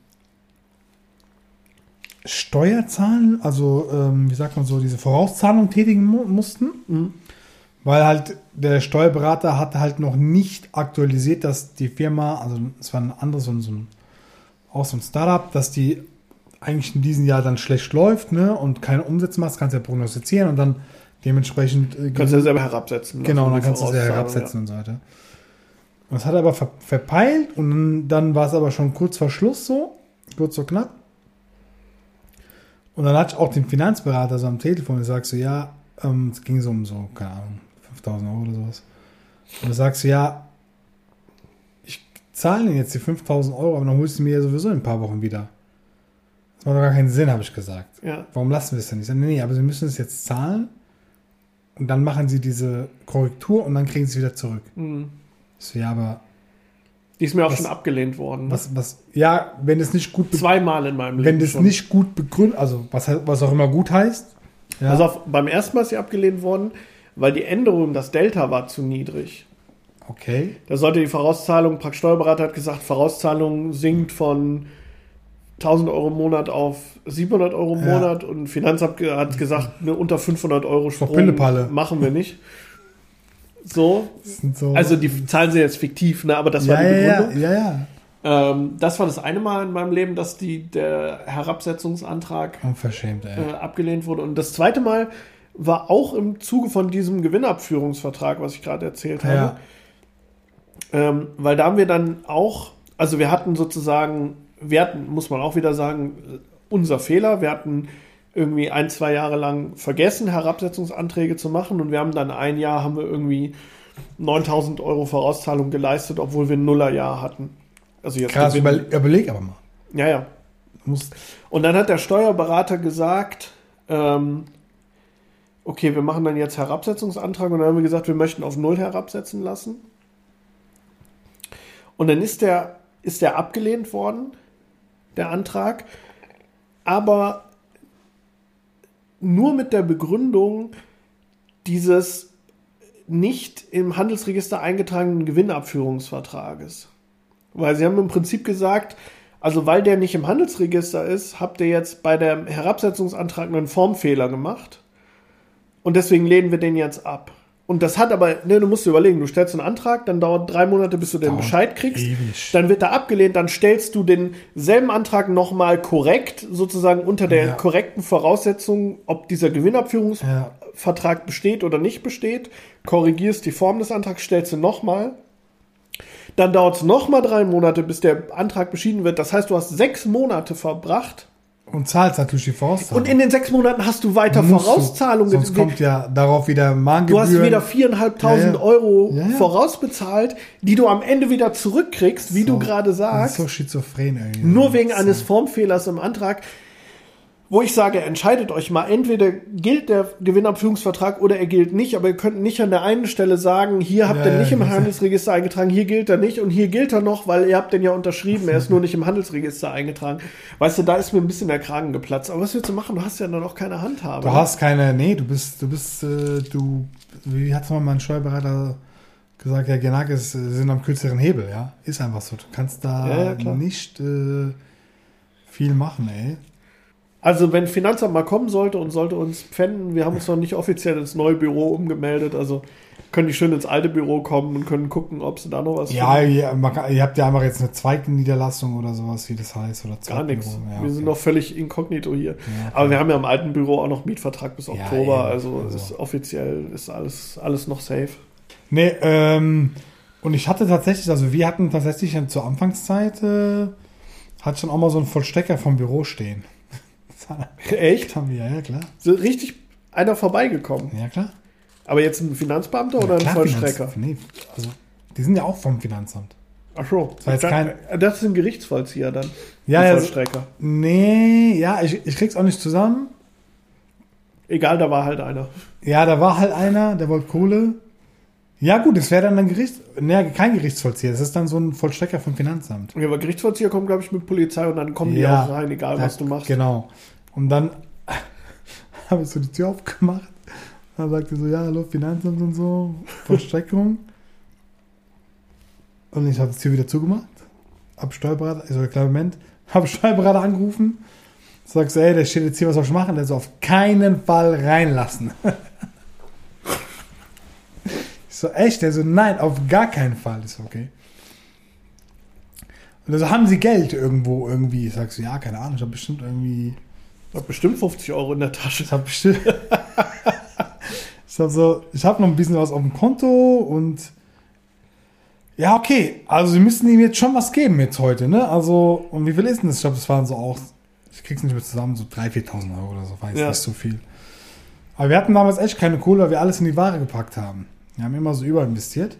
Steuer zahlen, also ähm, wie sagt man so, diese Vorauszahlung tätigen mu- mussten,
Mhm.
weil halt der Steuerberater hat halt noch nicht aktualisiert, dass die Firma, also es war ein anderes, so ein, so ein, auch so ein Startup, dass die eigentlich in diesem Jahr dann schlecht läuft, ne, und keine Umsätze macht, kannst du ja prognostizieren und dann dementsprechend äh,
Kannst du ja selber herabsetzen.
genau,
lassen,
dann
die
kannst du es ja
Vorauszahlung,
herabsetzen und so weiter. Und das hat er aber ver- verpeilt und dann, dann war es aber schon kurz vor Schluss so, kurz vor knapp. Und dann hatte ich auch den Finanzberater so am Telefon und sagst so, ja, ähm, es ging so um so, keine Ahnung, fünftausend Euro oder sowas. Und dann sagst du, ja, ich zahle Ihnen jetzt die fünftausend Euro, aber dann holst du mir ja sowieso in ein paar Wochen wieder. Das macht doch gar keinen Sinn, habe ich gesagt.
Ja.
Warum lassen wir es denn nicht? Ich sag, nee, nee, aber Sie müssen es jetzt zahlen und dann machen Sie diese Korrektur und dann kriegen Sie es wieder zurück.
Mhm.
Ich so, ja, aber
Die ist mir auch
Was-
schon abgelehnt worden.
was, was, ja, wenn es nicht gut, be-
Zweimal in meinem Leben.
wenn das
schon.
nicht gut begründet, also was, he- was auch immer gut heißt, ja,
Also auf, beim ersten Mal ist sie abgelehnt worden, weil die Änderung, das Delta war zu niedrig.
okay,
Da sollte die Vorauszahlung, praktisch Steuerberater hat gesagt, Vorauszahlung sinkt von tausend Euro im Monat auf siebenhundert Euro im
Ja.
Monat und Finanzamt ge- hat gesagt, ne, unter fünfhundert Euro
doch
Strom
Pillepalle.
machen wir nicht. So,
das sind so,
also die zahlen sie jetzt fiktiv, ne, aber das war
ja,
die
ja,
Begründung.
ja, ja,
Ähm, das war das eine Mal in meinem Leben, dass die, der Herabsetzungsantrag
unverschämt, ey.
äh, abgelehnt wurde. Und das zweite Mal war auch im Zuge von diesem Gewinnabführungsvertrag, was ich gerade erzählt habe.
Ja.
Ähm, weil da haben wir dann auch, also wir hatten sozusagen, wir hatten, muss man auch wieder sagen, unser Fehler. Wir hatten irgendwie ein, zwei Jahre lang vergessen, Herabsetzungsanträge zu machen und wir haben dann ein Jahr, haben wir irgendwie neuntausend Euro Vorauszahlung geleistet, obwohl wir ein Nullerjahr hatten. Also jetzt
Krass,
Gewinn.
überle- überleg aber mal.
Ja, ja.
Musst,
Und dann hat der Steuerberater gesagt, ähm, okay, wir machen dann jetzt Herabsetzungsantrag und dann haben wir gesagt, wir möchten auf null herabsetzen lassen. Und dann ist der, ist der abgelehnt worden, der Antrag, aber nur mit der Begründung dieses nicht im Handelsregister eingetragenen Gewinnabführungsvertrages. Weil sie haben im Prinzip gesagt, also weil der nicht im Handelsregister ist, habt ihr jetzt bei dem Herabsetzungsantrag einen Formfehler gemacht und deswegen lehnen wir den jetzt ab. Und das hat aber, ne, du musst dir überlegen, du stellst einen Antrag, dann dauert drei Monate, bis du den Bescheid kriegst,
ewig.
Dann wird er abgelehnt, dann stellst du denselben Antrag nochmal korrekt, sozusagen unter der
Ja.
korrekten Voraussetzung, ob dieser Gewinnabführungsvertrag
Ja.
besteht oder nicht besteht, korrigierst die Form des Antrags, stellst du nochmal. Dann dauert es nochmal drei Monate, bis der Antrag beschieden wird. Das heißt, du hast sechs Monate verbracht.
Und zahlst natürlich die Vorauszahlung.
Und in den sechs Monaten hast du weiter
Musst du,
Vorauszahlungen.
Sonst kommt ja darauf wieder
Du
Mahngebühren.
hast wieder viertausendfünfhundert
Ja, ja.
Euro
Ja, ja.
vorausbezahlt, die du am Ende wieder zurückkriegst, wie
So,
du gerade
Das ist
sagst.
so schizophren irgendwie.
Nur wegen
So.
eines Formfehlers im Antrag, wo ich sage, entscheidet euch mal, entweder gilt der Gewinnabführungsvertrag oder er gilt nicht, aber ihr könnt nicht an der einen Stelle sagen, hier habt
Ja,
ihr nicht
ja,
im
das-
Handelsregister eingetragen, hier gilt er nicht und hier gilt er noch, weil ihr habt den ja unterschrieben, er ist nur nicht im Handelsregister eingetragen. Weißt du, da ist mir ein bisschen der Kragen geplatzt. Aber was willst du machen? Du hast ja dann auch keine Handhabe.
Du hast keine, nee, du bist, du bist, äh, du, wie hat's mal mein Steuerberater gesagt, ja, Genakis sind am kürzeren Hebel, ja. Ist einfach so. Du kannst da
Ja, ja, klar.
nicht äh, viel machen, ey.
Also wenn Finanzamt mal kommen sollte und sollte uns pfänden, wir haben uns noch nicht offiziell ins neue Büro umgemeldet, also können die schön ins alte Büro kommen und können gucken, ob sie da noch was
Ja,
finden.
ihr, man kann, ihr habt ja einfach jetzt eine Zweigniederlassung oder sowas, wie das heißt. Oder
Gar nichts.
Zweigbüro. Ja,
Wir sind
okay.
noch völlig inkognito hier.
Ja, okay.
Aber wir haben ja im alten Büro auch noch Mietvertrag bis
Ja,
Oktober,
eben.
also,
Also.
ist offiziell ist alles, alles noch safe.
Nee, ähm, und ich hatte tatsächlich, also wir hatten tatsächlich zur Anfangszeit, äh, hatte schon auch mal so einen Vollstrecker vom Büro stehen.
Echt?
Haben wir, ja, ja, klar.
So richtig einer vorbeigekommen.
Ja, klar.
Aber jetzt ein Finanzbeamter
Ja,
oder ein
klar,
Vollstrecker?
Finanz- Nee, also, die sind ja auch vom Finanzamt.
Ach so.
Das war jetzt kein-
Das ist ein Gerichtsvollzieher dann.
Ja,
ein
ja.
Vollstrecker.
Nee, ja, ich, ich krieg's auch nicht zusammen.
Egal, da war halt einer.
Ja, da war halt einer, der wollte Kohle. Ja, gut, es wäre dann ein Gericht, nee, kein Gerichtsvollzieher. Das ist dann so ein Vollstrecker vom Finanzamt.
Ja, aber Gerichtsvollzieher kommt, glaube ich, mit Polizei und dann kommen die
Ja,
auch rein, egal
da-
was du machst.
Genau. Und dann habe ich so die Tür aufgemacht. Dann sagte so, ja, hallo, Finanzamt und so, Vollstreckung. Und ich habe die Tür wieder zugemacht. Hab Steuerberater, also klar, Moment, hab Steuerberater angerufen. Sagst so, ey, der steht jetzt hier, was soll ich machen? Der so, auf keinen Fall reinlassen. Ich so, echt? Der so, nein, auf gar keinen Fall. Ist okay. Und also haben Sie Geld irgendwo irgendwie? Ich sag so, ja, keine Ahnung, ich habe bestimmt irgendwie,
Ich hab bestimmt fünfzig Euro in der Tasche.
ich habe bestimmt, ich habe so, ich habe noch ein bisschen was auf dem Konto und ja, okay, also Sie müssen ihm jetzt schon was geben jetzt heute, ne? Also, und wie viel ist denn das? Ich glaube, das waren so auch, ich krieg's nicht mehr zusammen, so dreitausend, viertausend Euro oder so, weiß
Ja.
nicht so viel. Aber wir hatten damals echt keine Kohle, weil wir alles in die Ware gepackt haben. Wir haben immer so überinvestiert.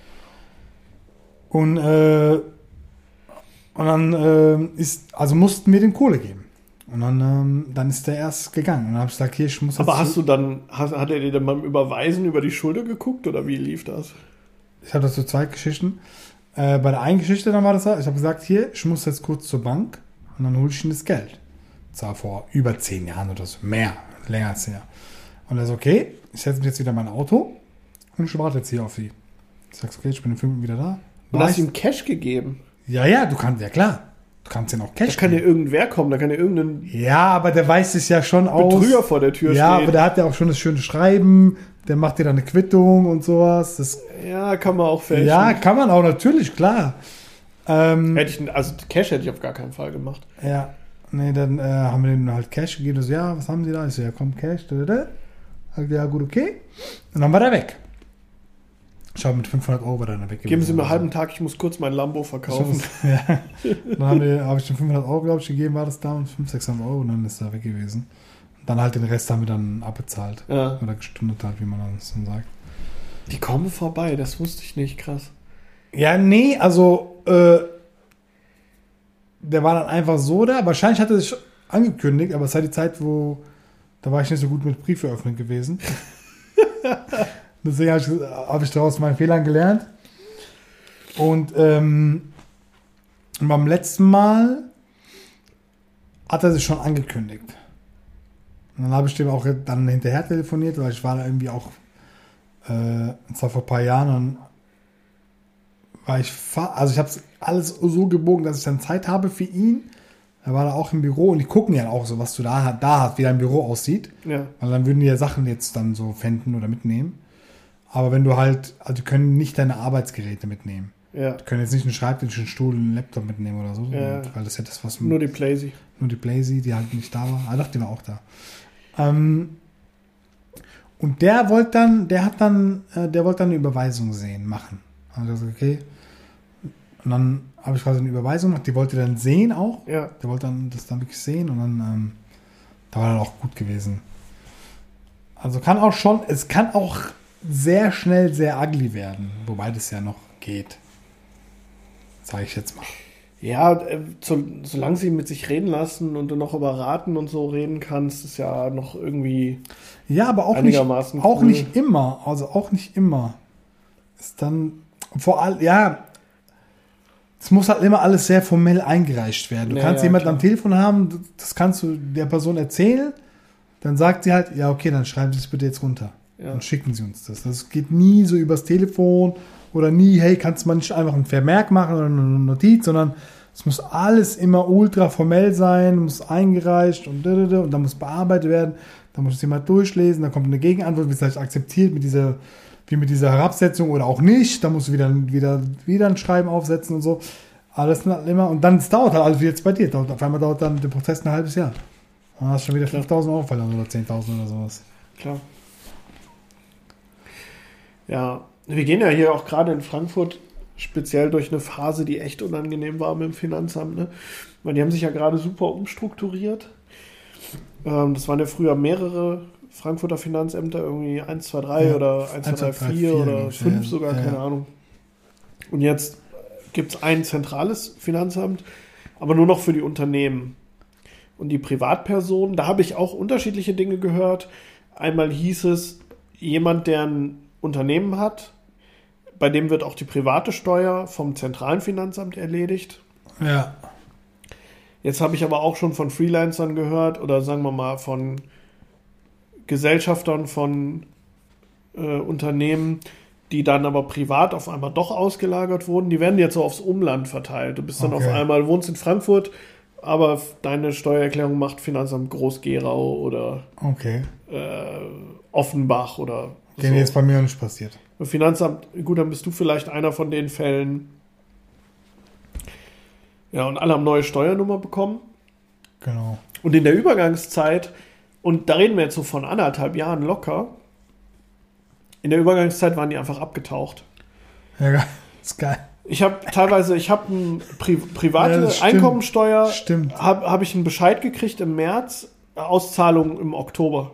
Und, äh, und dann äh, ist, also mussten wir den Kohle geben. Und dann, ähm, dann ist der erst gegangen. Und dann habe ich gesagt, hier, ich muss
Aber
jetzt
hast
zu-
du dann, hast, hat er dir dann beim Überweisen über die Schulter geguckt oder wie lief das?
Ich habe das so zwei Geschichten. Äh, bei der einen Geschichte dann war das so, ich habe gesagt, hier, ich muss jetzt kurz zur Bank und dann hole ich ihm das Geld. Das war vor über zehn Jahren oder so. Mehr, länger als zehn Jahre. Und er ist okay, ich setze mich jetzt wieder in mein Auto und ich warte jetzt hier auf sie. Ich sage, okay, ich bin in fünf Minuten wieder da.
Und hast
Weiß-
ihm Cash gegeben?
ja, ja, du kannst, ja klar. Du kannst den auch
Da
Cash
kann ja
geben.
irgendwer kommen, da kann ja irgendein
Ja, aber der weiß es ja schon aus.
Betrüger vor der Tür
Ja,
stehen.
aber der hat ja auch schon das schöne Schreiben. Der macht dir dann eine Quittung und sowas. Das,
Ja, kann man auch fälschen.
ja, kann man auch, natürlich, klar. Ähm,
Hätte ich, also Cash hätte ich auf gar keinen Fall gemacht.
Ja, nee, dann äh, haben wir denen halt Cash gegeben. So, ja, was haben Sie da? Ich so, ja, komm, Cash. Da, da, da. Sagt, ja, gut, okay. Und dann war der weg. Ich habe mit fünfhundert Euro war der dann weg.
Geben Sie mir einen halben
Tag.
Tag, ich muss kurz mein Lambo verkaufen.
Ja. Dann haben wir- habe ich den fünfhundert Euro, glaube ich, gegeben, war das da, und fünfhundert, sechshundert Euro und dann ist er weg gewesen. Und dann halt den Rest haben wir dann abbezahlt.
Ja.
Oder gestundet halt, wie man das dann sagt.
Die kommen vorbei, das wusste ich nicht, krass.
Ja, nee, also, äh, der war dann einfach so da. Wahrscheinlich hat er sich angekündigt, aber es war die Zeit, wo da war ich nicht so gut mit Briefe öffnen gewesen. Deswegen habe ich, hab ich daraus meinen Fehlern gelernt. Und ähm, beim letzten Mal hat er sich schon angekündigt. Und dann habe ich dem auch dann hinterher telefoniert, weil ich war da irgendwie auch, äh, zwar vor ein paar Jahren, und war ich, also ich habe es alles so gebogen, dass ich dann Zeit habe für ihn. Er war da auch im Büro und die gucken ja auch so, was du da, da hast, wie dein Büro aussieht.
Ja.
Weil dann würden die ja Sachen jetzt dann so fänden oder mitnehmen. Aber wenn du halt, also die können nicht deine Arbeitsgeräte mitnehmen.
Ja.
Die können jetzt nicht einen Schreibtisch, einen Stuhl, einen Laptop mitnehmen oder so.
Ja.
Weil das ja das, was...
Nur die Playsee.
Nur die Playsee, die halt nicht da war. Ah, doch, die war auch da. Ähm, und der wollte dann, der hat dann, äh, der wollte dann eine Überweisung sehen, machen. Also ich gesagt, okay. Und dann habe ich quasi eine Überweisung gemacht, die wollte dann sehen auch.
Ja.
Der wollte dann das dann wirklich sehen und dann, ähm, da war dann auch gut gewesen. Also kann auch schon, es kann auch sehr schnell sehr ugly werden, wobei das ja noch geht. Sage ich jetzt mal.
Ja, äh, so, solange sie mit sich reden lassen und du noch über Raten und so reden kannst, ist ja noch irgendwie
ja, aber auch nicht,
einigermaßen
auch
cool.
nicht immer. Also auch nicht immer. Ist dann vor allem, ja, es muss halt immer alles sehr formell eingereicht werden. Du
Ja,
kannst
ja,
jemanden
klar.
am Telefon haben, das kannst du der Person erzählen, dann sagt sie halt, ja, okay, dann schreiben Sie es bitte jetzt runter.
Ja.
Dann schicken Sie uns das. Das geht nie so übers Telefon oder nie, hey, kannst du mal nicht einfach einen Vermerk machen oder eine Notiz, sondern es muss alles immer ultra formell sein, muss eingereicht und und dann muss bearbeitet werden, dann muss es jemand durchlesen, dann kommt eine Gegenantwort, wird vielleicht akzeptiert mit dieser, wie mit dieser Herabsetzung oder auch nicht, dann musst du wieder, wieder, wieder ein Schreiben aufsetzen und so. Alles immer, und dann, es dauert halt alles wie jetzt bei dir, dauert, auf einmal dauert dann der Prozess ein halbes Jahr. Dann hast du schon wieder fünftausend Euro verloren oder zehntausend oder sowas.
Klar. Ja, wir gehen ja hier auch gerade in Frankfurt speziell durch eine Phase, die echt unangenehm war mit dem Finanzamt, ne? Weil die haben sich ja gerade super umstrukturiert. Ähm, das waren ja früher mehrere Frankfurter Finanzämter, irgendwie eins, zwei, drei
Ja,
oder eins, zwei, drei, vier oder fünf sogar,
ja,
keine
ja.
Ahnung. Und jetzt gibt es ein zentrales Finanzamt, aber nur noch für die Unternehmen. Und die Privatpersonen, da habe ich auch unterschiedliche Dinge gehört. Einmal hieß es, jemand, der ein Unternehmen hat, bei dem wird auch die private Steuer vom zentralen Finanzamt erledigt.
Ja.
Jetzt habe ich aber auch schon von Freelancern gehört oder sagen wir mal von Gesellschaftern von äh, Unternehmen, die dann aber privat auf einmal doch ausgelagert wurden. Die werden jetzt so aufs Umland verteilt. Du bist dann
Okay.
auf einmal, wohnst in Frankfurt, aber deine Steuererklärung macht Finanzamt Groß-Gerau oder
Okay.
äh, Offenbach oder
Den
so.
jetzt bei mir noch nicht passiert.
Finanzamt, gut, dann bist du vielleicht einer von den Fällen. Ja, und alle haben neue Steuernummer bekommen.
Genau.
Und in der Übergangszeit, und da reden wir jetzt so von anderthalb Jahren locker, in der Übergangszeit waren die einfach abgetaucht.
Ja, geil. Ist geil.
Ich habe teilweise, ich habe eine Pri private
Ja, das stimmt.
Einkommensteuer,
Stimmt.
habe hab ich einen Bescheid gekriegt im März, Auszahlung im Oktober.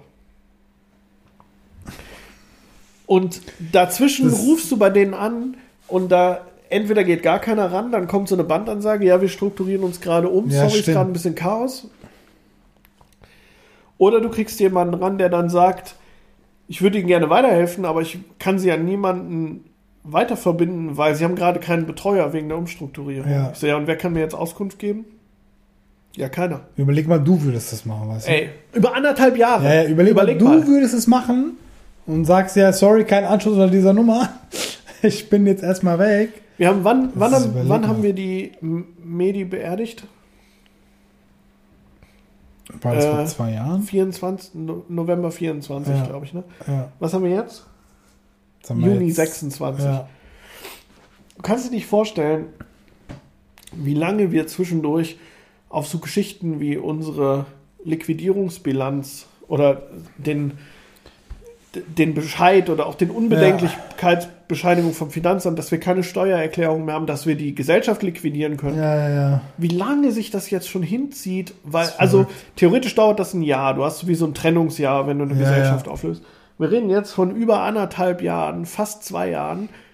Und dazwischen
Das-
rufst du bei denen an und da entweder geht gar keiner ran, dann kommt so eine Bandansage, ja, wir strukturieren uns gerade um,
Ja,
sorry, ist
stimmt.
gerade ein bisschen Chaos. Oder du kriegst jemanden ran, der dann sagt, ich würde Ihnen gerne weiterhelfen, aber ich kann Sie an niemanden weiter verbinden, weil Sie haben gerade keinen Betreuer wegen der Umstrukturierung.
Ja.
Ich so, ja, und wer kann mir jetzt Auskunft geben? Ja, keiner.
Überleg mal, du würdest das machen, weißt du?
Ey, über anderthalb Jahre.
Ja, ja, überleg,
Überleg
mal,
mal.
du würdest es machen und sagst ja, sorry, kein Anschluss unter dieser Nummer. Ich bin jetzt erstmal weg.
Wir haben, wann, wann,
ist
haben,
überleg
wann
mal.
haben wir die M- Medi beerdigt?
War das
Äh,
vor zwei Jahren?
vierundzwanzig, No- November vierundzwanzig,
Ja.
glaube ich. Ne?
Ja.
Was haben wir jetzt?
Das haben wir
Juni
jetzt-
sechsundzwanzig.
Ja.
Du kannst dir nicht vorstellen, wie lange wir zwischendurch auf so Geschichten wie unsere Liquidierungsbilanz oder den, den Bescheid oder auch den Unbedenklichkeitsbescheinigung vom Finanzamt, dass wir keine Steuererklärung mehr haben, dass wir die Gesellschaft liquidieren können.
Ja, ja, ja.
Wie lange sich das jetzt schon hinzieht, weil,
Das ist
also
verrückt.
theoretisch dauert das ein Jahr. Du hast wie so ein Trennungsjahr, wenn du eine
Ja,
Gesellschaft
ja.
auflöst. Wir reden jetzt von über anderthalb Jahren, fast zwei Jahren,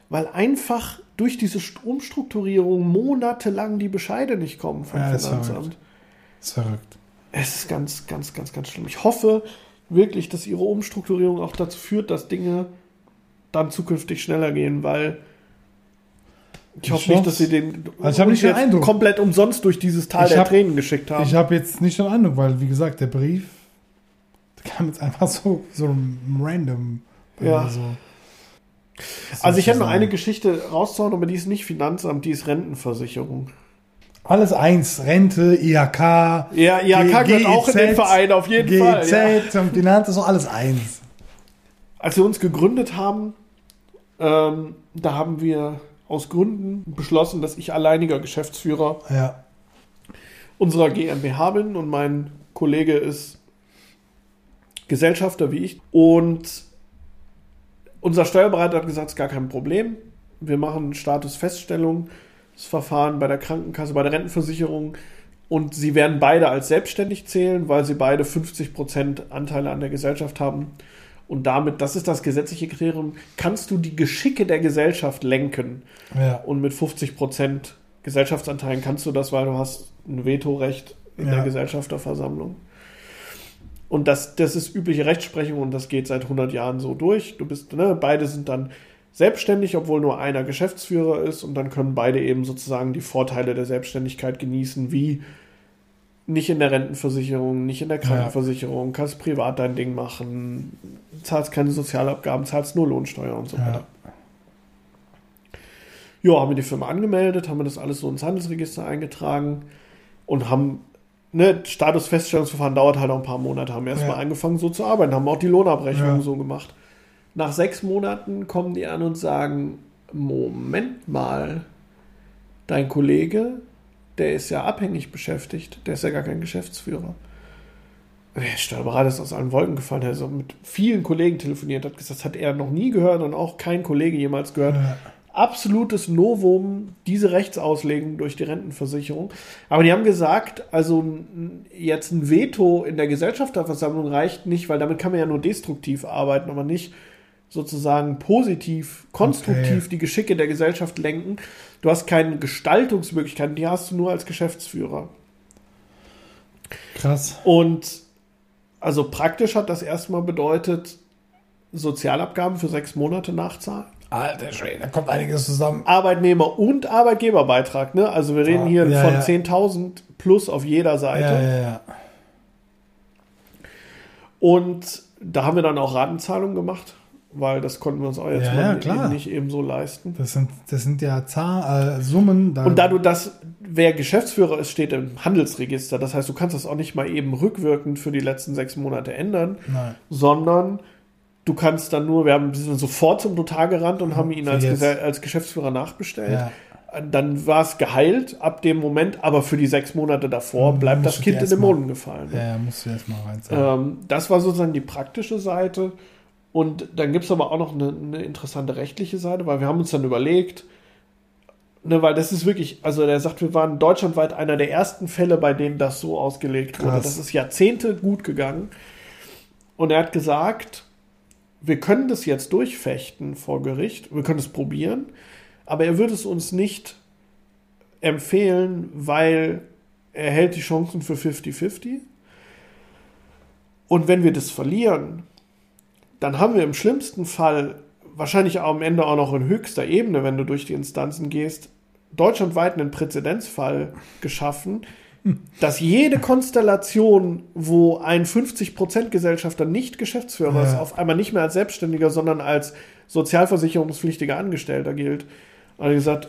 weil einfach durch diese Umstrukturierung monatelang die Bescheide nicht kommen vom
Ja, das ist
Finanzamt.
verrückt. Das ist verrückt.
Es ist ganz, ganz, ganz, ganz schlimm. Ich hoffe wirklich, dass ihre Umstrukturierung auch dazu führt, dass Dinge dann zukünftig schneller gehen, weil ich,
Ich
hoffe nicht,
hoff's.
dass sie den
Also ich hab nicht den
jetzt
Eindruck.
komplett umsonst durch dieses Tal
Ich
der
hab-
Tränen geschickt haben.
Ich habe jetzt nicht den Eindruck, weil, wie gesagt, der Brief der kam jetzt einfach so, so random. bei
Ja.
mir So. Was soll
also ich hätte noch
sagen?
eine Geschichte rauszuhauen, aber die ist nicht Finanzamt, die ist Rentenversicherung.
Alles eins. Rente, I H K.
Ja, I H K
G-
gehört auch in den
GEZ,
Verein, auf jeden Fall.
G
Ja.
E Z und Finanz, das ist doch alles eins.
Als wir uns gegründet haben, ähm, da haben wir aus Gründen beschlossen, dass ich alleiniger Geschäftsführer
Ja.
unserer GmbH bin und mein Kollege ist Gesellschafter wie ich. Und unser Steuerberater hat gesagt, es ist gar kein Problem. Wir machen Statusfeststellung, das Verfahren bei der Krankenkasse, bei der Rentenversicherung und sie werden beide als selbstständig zählen, weil sie beide fünfzig Prozent Anteile an der Gesellschaft haben. Und damit, das ist das gesetzliche Kriterium, kannst du die Geschicke der Gesellschaft lenken.
Ja.
Und mit fünfzig Prozent Gesellschaftsanteilen kannst du das, weil du hast ein Vetorecht in
Ja.
der Gesellschafterversammlung. Und das, das ist übliche Rechtsprechung und das geht seit hundert Jahren so durch. Du bist, ne, beide sind dann selbstständig, obwohl nur einer Geschäftsführer ist und dann können beide eben sozusagen die Vorteile der Selbstständigkeit genießen, wie nicht in der Rentenversicherung, nicht in der Krankenversicherung, kannst privat dein Ding machen, zahlst keine Sozialabgaben, zahlst nur Lohnsteuer und so
Ja.
weiter. Ja, haben wir die Firma angemeldet, haben wir das alles so ins Handelsregister eingetragen und haben, ne, Statusfeststellungsverfahren dauert halt auch ein paar Monate, haben erstmal
Ja.
angefangen so zu arbeiten, haben auch die Lohnabrechnung
Ja.
so gemacht. Nach sechs Monaten kommen die an und sagen, Moment mal, dein Kollege, der ist ja abhängig beschäftigt, der ist ja gar kein Geschäftsführer. Der Steuerberater ist aus allen Wolken gefallen, er hat so mit vielen Kollegen telefoniert, hat gesagt, das hat er noch nie gehört und auch kein Kollege jemals gehört.
Ja.
Absolutes Novum, diese Rechtsauslegung durch die Rentenversicherung. Aber die haben gesagt, also n- jetzt ein Veto in der Gesellschafterversammlung reicht nicht, weil damit kann man ja nur destruktiv arbeiten, aber nicht sozusagen positiv, konstruktiv
Okay.
die Geschicke der Gesellschaft lenken. Du hast keine Gestaltungsmöglichkeiten, die hast du nur als Geschäftsführer.
Krass.
Und also praktisch hat das erstmal bedeutet, Sozialabgaben für sechs Monate nachzahlen.
Alter Schwede, da kommt einiges zusammen.
Arbeitnehmer- und Arbeitgeberbeitrag, ne? Also wir reden hier
Ja,
von
ja.
zehntausend plus auf jeder Seite.
Ja, ja, ja.
Und da haben wir dann auch Ratenzahlungen gemacht, weil das konnten wir uns auch jetzt
Ja,
mal
ja,
eben
klar.
nicht eben so leisten.
Das sind, das sind ja Zahl, äh, Summen. Da,
Und da du das, wer Geschäftsführer ist, steht im Handelsregister. Das heißt, du kannst das auch nicht mal eben rückwirkend für die letzten sechs Monate ändern,
Nein.
sondern du kannst dann nur, wir haben sind sofort zum Notar gerannt und haben ihn
Für
als,
jetzt.
Gesell- als Geschäftsführer nachbestellt.
Ja.
Dann war es geheilt ab dem Moment, aber für die sechs Monate davor
Mhm,
bleibt das
musst du
Kind
dir
in den
erst mal-
Boden gefallen.
Ja, ja, musst du erst mal reinzahlen.
Ähm, das war sozusagen die praktische Seite. Und dann gibt es aber auch noch eine, eine interessante rechtliche Seite, weil wir haben uns dann überlegt, ne, weil das ist wirklich, also der sagt, wir waren deutschlandweit einer der ersten Fälle, bei denen das so ausgelegt wurde.
Krass.
Das ist Jahrzehnte gut gegangen. Und er hat gesagt, wir können das jetzt durchfechten vor Gericht, wir können es probieren, aber er würde es uns nicht empfehlen, weil er hält die Chancen für fünfzig fünfzig. Und wenn wir das verlieren, dann haben wir im schlimmsten Fall wahrscheinlich am Ende auch noch in höchster Ebene, wenn du durch die Instanzen gehst, deutschlandweit einen Präzedenzfall geschaffen, dass jede Konstellation, wo ein fünfzig Prozent Gesellschafter nicht Geschäftsführer
Ja.
ist, auf einmal nicht mehr als Selbstständiger, sondern als sozialversicherungspflichtiger Angestellter gilt. Und er hat gesagt,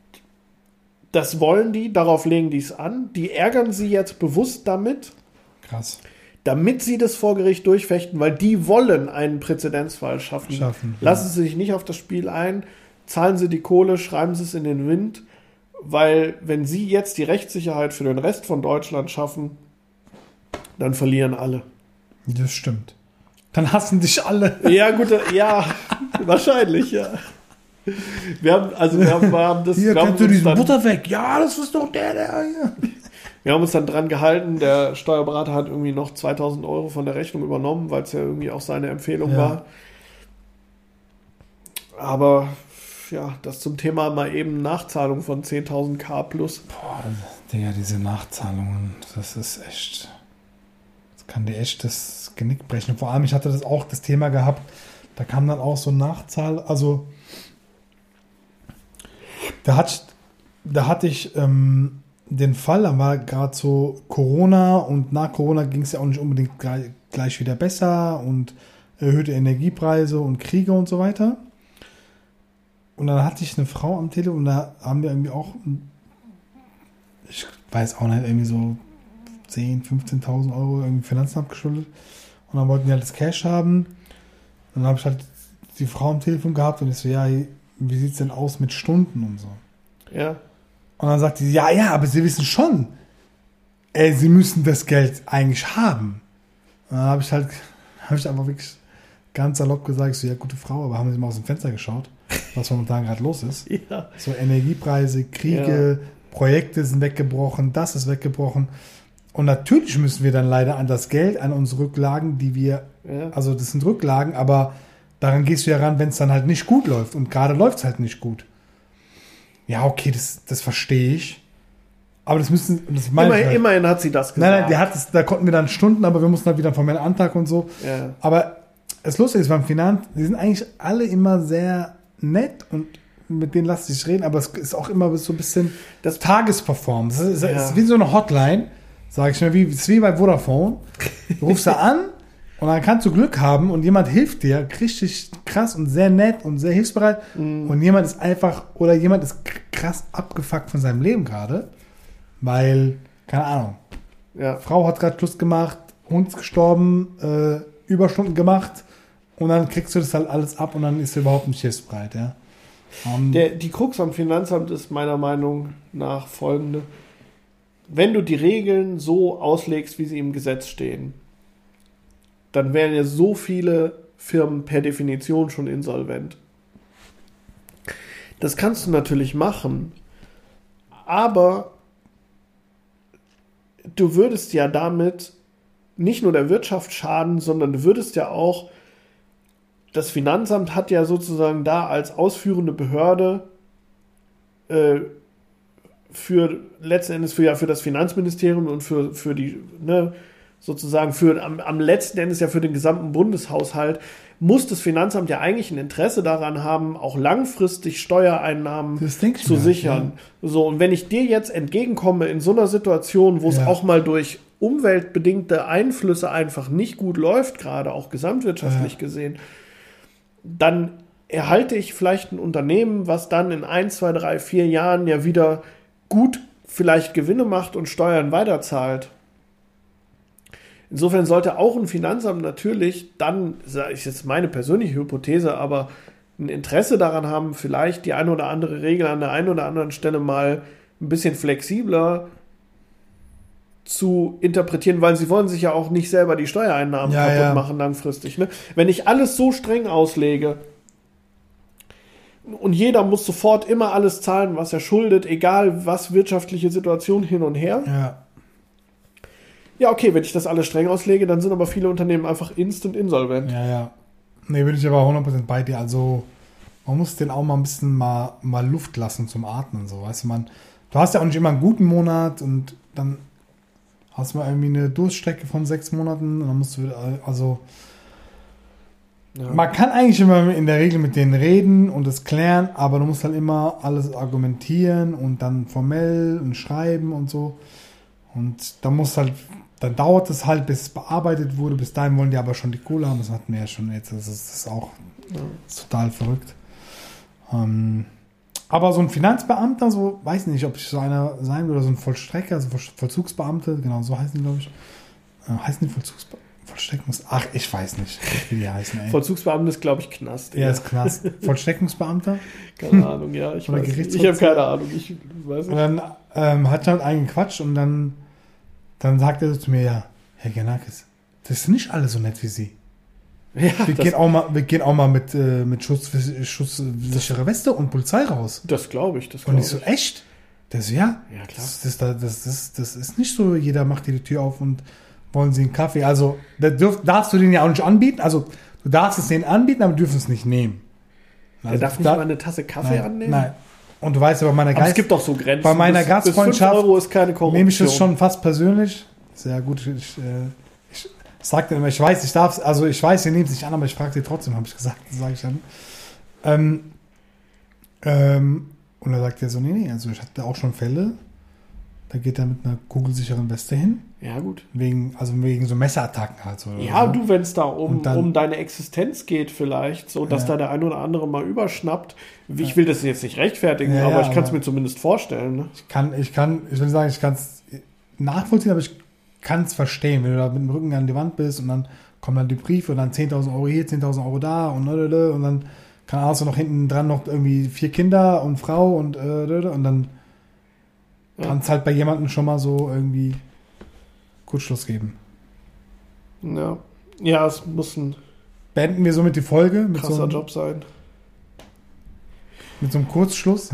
das wollen die, darauf legen die es an, die ärgern sie jetzt bewusst damit,
Krass.
damit sie das vor Gericht durchfechten, weil die wollen einen Präzedenzfall schaffen.
Schaffen,
Lassen Sie sich nicht auf das Spiel ein, zahlen Sie die Kohle, schreiben Sie es in den Wind, weil wenn Sie jetzt die Rechtssicherheit für den Rest von Deutschland schaffen, dann verlieren alle.
Das stimmt. Dann hassen dich alle.
Ja, gut, ja, wahrscheinlich, ja. Wir haben, also wir haben, wir haben das,
Hier,
wir haben
kannst du
uns
diesen
dann,
Butter weg. Ja, das ist doch der, der hier.
wir haben uns dann dran gehalten, der Steuerberater hat irgendwie noch zweitausend Euro von der Rechnung übernommen, weil es ja irgendwie auch seine Empfehlung
Ja.
war. Aber ja, das zum Thema mal eben Nachzahlung von zehntausend K plus.
Boah, Digga, diese Nachzahlungen, das ist echt, das kann dir echt das Genick brechen. Vor allem, ich hatte das auch das Thema gehabt, da kam dann auch so Nachzahl, also da, hat, da hatte ich ähm, den Fall, da war gerade so Corona und nach Corona ging es ja auch nicht unbedingt gleich, gleich wieder besser und erhöhte Energiepreise und Kriege und so weiter. Und dann hatte ich eine Frau am Telefon und da haben wir irgendwie auch, ich weiß auch nicht, irgendwie so zehntausend, fünfzehntausend Euro irgendwie Finanzamt geschuldet. Und dann wollten die halt das Cash haben. Und dann habe ich halt die Frau am Telefon gehabt und ich so, ja, wie sieht es denn aus mit Stunden und so.
Ja.
Und dann sagt die, ja, ja, aber sie wissen schon, ey, sie müssen das Geld eigentlich haben. Und dann habe ich halt, habe ich einfach wirklich ganz salopp gesagt, so, ja, gute Frau, aber haben Sie mal aus dem Fenster geschaut, was momentan gerade los ist?
Ja.
So Energiepreise, Kriege, ja. Projekte sind weggebrochen, das ist weggebrochen. Und natürlich müssen wir dann leider an das Geld, an unsere Rücklagen, die wir, ja. also das sind Rücklagen, aber daran gehst du ja ran, wenn es dann halt nicht gut läuft. Und gerade läuft es halt nicht gut. Ja, okay, das, das verstehe ich. Aber das müssen, das meine
Immerhin,
ich halt.
Immerhin hat sie das gesagt.
Nein, nein, der hat es, da konnten wir dann Stunden, aber wir mussten halt wieder einen formellen Antrag und so.
Ja.
Aber das Lustige ist beim Finanz, die sind eigentlich alle immer sehr nett und mit denen lasse ich reden, aber es ist auch immer so ein bisschen das Tagesperformance. Es ist, ja. ist wie so eine Hotline, sage ich mal, wie, ist wie bei Vodafone. Du rufst da an und dann kannst du Glück haben und jemand hilft dir, richtig krass und sehr nett und sehr hilfsbereit mhm. und jemand ist einfach, oder jemand ist krass abgefuckt von seinem Leben gerade, weil, keine Ahnung,
ja.
Frau hat gerade Schluss gemacht, Hund ist gestorben, äh, Überstunden gemacht und dann kriegst du das halt alles ab und dann ist er überhaupt nicht hilfsbereit, ja. Um,
Der, die Krux am Finanzamt ist meiner Meinung nach folgende. Wenn du die Regeln so auslegst, wie sie im Gesetz stehen, dann wären ja so viele Firmen per Definition schon insolvent. Das kannst du natürlich machen, aber du würdest ja damit nicht nur der Wirtschaft schaden, sondern du würdest ja auch, das Finanzamt hat ja sozusagen da als ausführende Behörde äh, für letzten Endes für, ja, für das Finanzministerium und für, für die, ne, sozusagen für am, am letzten Endes ja für den gesamten Bundeshaushalt, muss das Finanzamt ja eigentlich ein Interesse daran haben, auch langfristig Steuereinnahmen zu
mir,
sichern. Ja. So, und wenn ich dir jetzt entgegenkomme in so einer Situation, wo es
ja. auch
mal durch umweltbedingte Einflüsse einfach nicht gut läuft, gerade auch gesamtwirtschaftlich ja. gesehen, dann erhalte ich vielleicht ein Unternehmen, was dann in ein, zwei, drei, vier Jahren ja wieder gut vielleicht Gewinne macht und Steuern weiterzahlt. Insofern sollte auch ein Finanzamt natürlich dann, das ist jetzt meine persönliche Hypothese, aber ein Interesse daran haben, vielleicht die eine oder andere Regel an der einen oder anderen Stelle mal ein bisschen flexibler zu interpretieren, weil sie wollen sich ja auch nicht selber die Steuereinnahmen
ja,
kaputt
ja.
machen langfristig. Ne? Wenn ich alles so streng auslege und jeder muss sofort immer alles zahlen, was er schuldet, egal was wirtschaftliche Situation hin und her.
Ja.
Ja, okay, wenn ich das alles streng auslege, dann sind aber viele Unternehmen einfach instant insolvent.
Ja, ja. Nee, bin ich aber hundert Prozent bei dir. Also, man muss den auch mal ein bisschen mal, mal Luft lassen zum Atmen. So, weißt du, man, du hast ja auch nicht immer einen guten Monat und dann hast du mal irgendwie eine Durststrecke von sechs Monaten und dann musst du wieder, also ja. Man kann eigentlich immer in der Regel mit denen reden und das klären, aber du musst halt immer alles argumentieren und dann formell und schreiben und so. Und dann muss halt, dann dauert es halt, bis es bearbeitet wurde. Bis dahin wollen die aber schon die Kohle haben. Das hatten wir ja schon jetzt. Das ist, das ist auch ja. total verrückt. Ähm, aber so ein Finanzbeamter, so, weiß nicht, ob ich so einer sein will, oder so ein Vollstrecker, also Vollzugsbeamte, genau, so heißen die, glaube ich. Äh, heißen die Vollzugsbeamte? Vollstreckungs... Ach, ich weiß nicht, wie die heißen, ey.
Vollzugsbeamter ist, glaube ich, Knast.
Ja, ist Knast. Vollstreckungsbeamter?
Keine Ahnung, ja. Ich,
Oder
ich habe keine Ahnung. Ich weiß nicht.
Und dann ähm, hat er halt einen Quatsch und dann, dann sagt er so zu mir, ja, Herr Giannakis, das ist nicht alle so nett wie Sie.
Ja,
wir, gehen auch mal, wir gehen auch mal mit, äh, mit Schutz, schutzsicherer Weste und Polizei raus.
Das glaube ich. Das
glaub und ich
ich
so, echt? Der so, ja.
Ja, klar.
Das, das, das, das, das ist nicht so, jeder macht dir die Tür auf und wollen sie einen Kaffee. Also, da dürf, darfst du den ja auch nicht anbieten. Also, du darfst es denen anbieten, aber du dürfen es nicht nehmen.
Der
Also
darf nicht
da-
mal eine Tasse Kaffee
nein,
annehmen?
Nein. Und du weißt ja, bei meiner
Aber es
Geist,
gibt doch so Grenzen.
bei meiner
bis,
Gastfreundschaft
bis fünf Euro ist keine Korruption.
nehme ich es schon fast persönlich. Sehr gut. Ich, ich, äh, ich sag dir immer, ich weiß, ich darf also ich weiß, ihr nehmt es nicht an, aber ich frage sie trotzdem, habe ich gesagt, sage ich dann. Ähm, ähm, und er sagt er so, nee, nee, also ich hatte auch schon Fälle, da geht er mit einer kugelsicheren Weste hin.
Ja, gut.
Wegen, also wegen so Messerattacken halt so.
Ja,
oder?
du, wenn es da um,
Und dann-
um deine Existenz geht vielleicht, so dass
Ja.
da der ein oder andere mal überschnappt. Ich will das jetzt nicht rechtfertigen,
Ja,
aber
ja,
ich kann es
aber-
mir zumindest vorstellen. Ne?
Ich kann, ich kann, ich will nicht sagen, ich kann es nachvollziehen, aber ich kann es verstehen, wenn du da mit dem Rücken an die Wand bist und dann kommen dann die Briefe und dann zehntausend Euro hier, zehntausend Euro da und und dann kann hast du noch hinten dran noch irgendwie vier Kinder und Frau und und dann
Ja.
kann es halt bei jemandem schon mal so irgendwie Kurzschluss geben.
Ja. ja, es muss ein
Beenden wir somit die Folge mit
krasser
so, einem,
Job sein.
mit so einem Kurzschluss.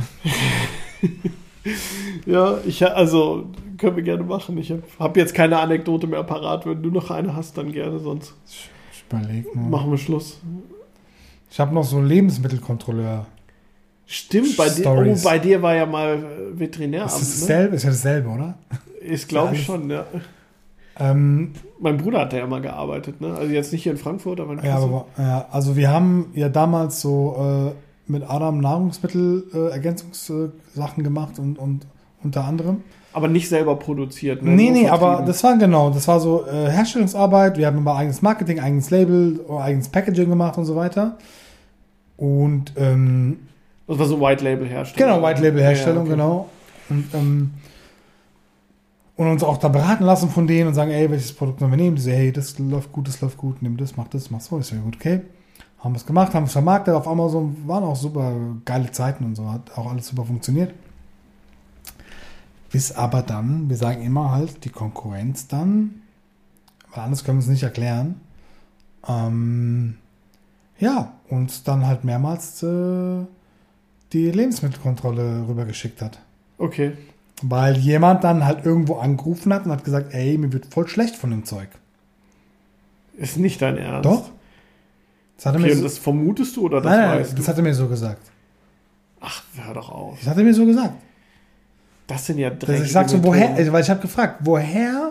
Ja, ich also können wir gerne machen. Ich habe hab jetzt keine Anekdote mehr parat. Wenn du noch eine hast, dann gerne, sonst
Ich, ich überlege nur.
machen wir Schluss.
Ich habe noch so einen Lebensmittelkontrolleur.
Stimmt, bei dir, oh,
Stories.
bei dir war ja mal äh, Veterinäramt.
Ist das
ne?
dasselbe? Ist ja dasselbe, oder?
Ist, glaube ich
alles-
schon, ja.
Ähm,
Mein Bruder hat da ja mal gearbeitet, ne? Also jetzt nicht hier in Frankfurt, aber in
Ja,
Kassel.
aber ja, also wir haben ja damals so äh, mit Adam Nahrungsmittel äh, Ergänzungssachen gemacht und, und unter anderem.
Aber nicht selber produziert, ne?
Nee,
Nur
nee, aber
vertrieben.
das war genau, das war so äh, Herstellungsarbeit, wir haben immer eigenes Marketing, eigenes Label, eigenes Packaging gemacht und so weiter. Und ähm,
Das war so White-Label-Herstellung.
genau, White Label Herstellung,
Ja, okay.
genau. Und, ähm, und uns auch da beraten lassen von denen und sagen, ey, welches Produkt sollen wir nehmen? Die so, hey, das läuft gut, das läuft gut, nimm das, mach das, mach so, ist ja gut, okay. Haben wir es gemacht, haben es vermarktet auf Amazon, waren auch super geile Zeiten und so, hat auch alles super funktioniert. Bis aber dann, wir sagen immer halt, die Konkurrenz dann, weil anders können wir es nicht erklären, ähm, ja, uns dann halt mehrmals äh, die Lebensmittelkontrolle rübergeschickt hat.
Okay.
Weil jemand dann halt irgendwo angerufen hat und hat gesagt, ey, mir wird voll schlecht von dem Zeug.
Ist nicht dein Ernst.
Doch. Das hat er
Okay,
mir
und
so,
das vermutest du oder das
nein, nein,
weißt
das
du?
hat er mir so gesagt.
Ach, hör doch auf.
Das hat er mir so gesagt.
Das sind ja
Also
dreckige
ich sag so,
Methoden.
woher, also, weil ich habe gefragt, woher,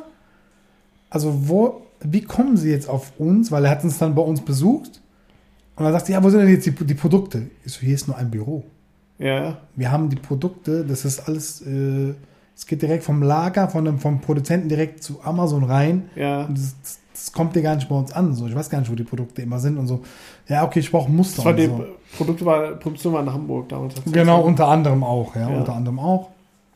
also wo, wie kommen sie jetzt auf uns? Weil er hat uns dann bei uns besucht und dann sagt er, ja, wo sind denn jetzt die, die Produkte? Ich so, hier ist nur ein Büro.
Ja,
Wir haben die Produkte, das ist alles, äh, es geht direkt vom Lager, von dem, vom Produzenten direkt zu Amazon rein.
ja.
Und das, das, das kommt dir gar nicht bei uns an. So. Ich weiß gar nicht, wo die Produkte immer sind und so. Ja, okay, ich brauche Muster.
Das war
und
die
so.
Produkte war, Produktion war in Hamburg damals. hat's
Genau,
erzählt.
unter anderem auch. Ja,
Ja.
unter anderem auch.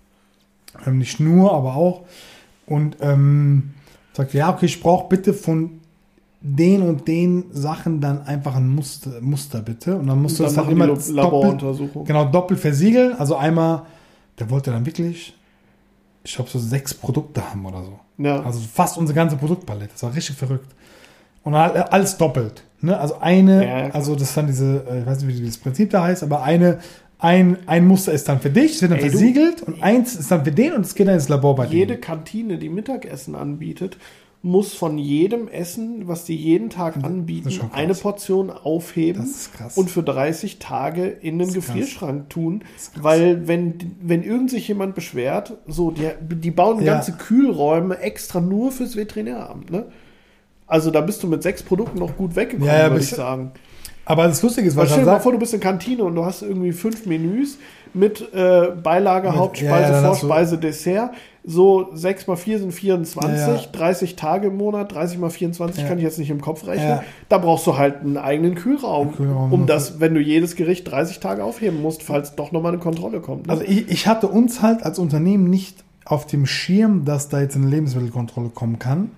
Ähm, nicht nur, aber auch. Und ähm, sagt, ja, okay, ich brauche bitte von den und den Sachen dann einfach ein Muster, Muster bitte. Und dann musst du
Dann
das halt
machen
immer
die
doppelt,
Laboruntersuchung.
genau, doppelt versiegeln. Also einmal, der wollte dann wirklich, ich glaube, so sechs Produkte haben oder so.
Ja.
Also fast unsere ganze Produktpalette. Das war richtig verrückt. Und dann halt alles doppelt. Ne? Also eine,
Ja, ja, klar.
also das ist dann diese, äh, ich weiß nicht, wie das Prinzip da heißt, aber eine, ein, ein Muster ist dann für dich, es wird dann
Ey, du-
versiegelt und eins ist dann für den und es geht dann ins Labor bei
Jede
denen.
Kantine, die Mittagessen anbietet, muss von jedem Essen, was die jeden Tag anbieten,
das ist schon krass.
eine Portion aufheben
Das ist krass.
und für dreißig Tage in den
Das ist krass.
Gefrierschrank tun.
ist krass.
Weil wenn, wenn irgend sich jemand beschwert, so, die, die bauen
Ja.
ganze Kühlräume extra nur fürs Veterinäramt. Ne? Also da bist du mit sechs Produkten noch gut weggekommen,
Ja, ja,
würde
bis-
ich sagen.
Aber das Lustige ist,
Weil
was
stell
ich
dir mal
sage,
vor, du bist in Kantine und du hast irgendwie fünf Menüs mit äh, Beilage,
Mit-
Hauptspeise,
ja, ja, dann hast du-
Vorspeise, Dessert. So sechs mal vier sind vierundzwanzig,
Ja, ja.
dreißig Tage im Monat, dreißig mal vierundzwanzig
Ja.
kann ich jetzt nicht im Kopf rechnen.
Ja.
Da brauchst du halt einen eigenen Kühlraum,
Einen Kühlraum.
um das, wenn du jedes Gericht dreißig Tage aufheben musst, falls doch nochmal eine Kontrolle kommt. Ne?
also ich, ich hatte uns halt als Unternehmen nicht auf dem Schirm, dass da jetzt eine Lebensmittelkontrolle kommen kann.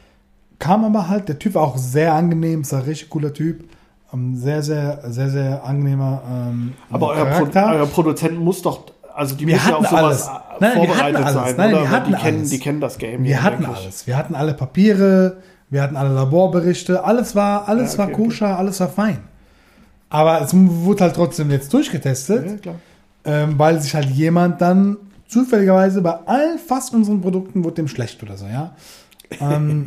Kam aber halt, der Typ war auch sehr angenehm, ist ein richtig cooler Typ. Ähm, Sehr, sehr, sehr, sehr angenehmer ähm,
Aber euer, Pro
Charakter.
euer Produzent muss doch, also die
Wir
müssen ja auf
hatten
sowas
alles. Nein, wir
vorbereitet
hatten alles.
sein,
Nein,
oder?
wir
Weil
hatten
die kennen,
alles.
die kennen das Game.
Wir
ja,
hatten
denke ich.
alles. Wir hatten alle Papiere, wir hatten alle Laborberichte, alles war, alles
Ja, okay,
war koscher, alles war fein. Aber es wurde halt trotzdem jetzt durchgetestet,
Ja, klar.
ähm, weil sich halt jemand dann zufälligerweise bei allen fast unseren Produkten wurde dem schlecht oder so, ja. Ähm,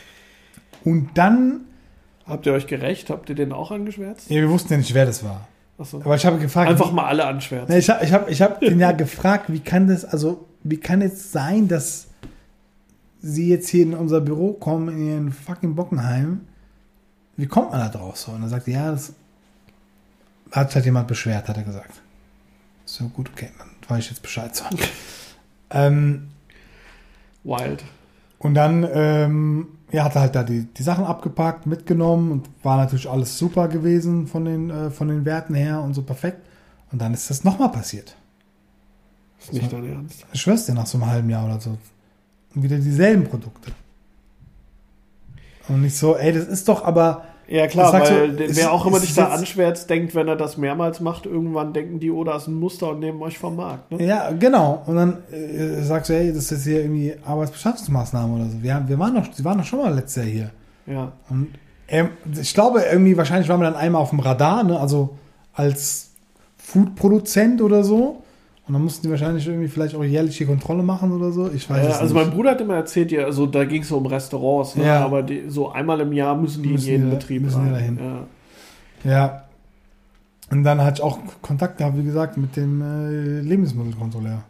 und dann,
Habt ihr euch gerecht? Habt ihr den auch angeschwärzt?
ja, wir wussten ja nicht, wer das war.
Achso.
Aber ich habe gefragt.
Einfach
wie,
mal alle anschwärzen.
Ne, ich habe ich hab, ich hab ihn ja gefragt, wie kann das, also, wie kann es sein, dass sie jetzt hier in unser Büro kommen, in ihren fucking Bockenheim? Wie kommt man da drauf so? Und er sagte, ja, das hat sich halt jemand beschwert, hat er gesagt. So, gut, okay, dann weiß ich jetzt Bescheid. So. ähm,
Wild.
Und dann, ähm, ja, hat er halt da die, die Sachen abgepackt, mitgenommen und war natürlich alles super gewesen von den, äh, von den Werten her und so perfekt. Und dann ist das nochmal passiert.
Ist nicht dein Ernst.
Ich schwör's dir, nach so einem halben Jahr oder so. Und wieder dieselben Produkte. Und nicht so, ey, das ist doch aber...
Ja klar,
das
weil
so,
wer
ist,
auch immer
ist
dich da
jetzt,
anschwärzt, denkt, wenn er das mehrmals macht, irgendwann denken die, oh, da ist ein Muster und nehmen euch vom Markt. Ne?
Ja, genau. Und dann äh, sagst du, ey, das ist hier irgendwie Arbeitsbeschaffungsmaßnahme oder so. Wir, wir waren doch, sie waren doch schon mal letztes Jahr hier.
Ja.
Und ähm, ich glaube, irgendwie, wahrscheinlich waren wir dann einmal auf dem Radar, ne? Also als Foodproduzent oder so. Und dann mussten die wahrscheinlich irgendwie vielleicht auch jährliche Kontrolle machen oder so. Ich weiß
Ja,
es
also
nicht.
mein Bruder hat immer erzählt, ja, also da ging es so um Restaurants, ne?
Ja.
Aber die, so einmal im Jahr müssen die
Müssen
in jeden
die-
Betrieb
müssen die
rein.
dahin.
Ja.
Ja. Und dann hatte ich auch Kontakt gehabt, wie gesagt, mit dem äh, Lebensmittelkontrolleur.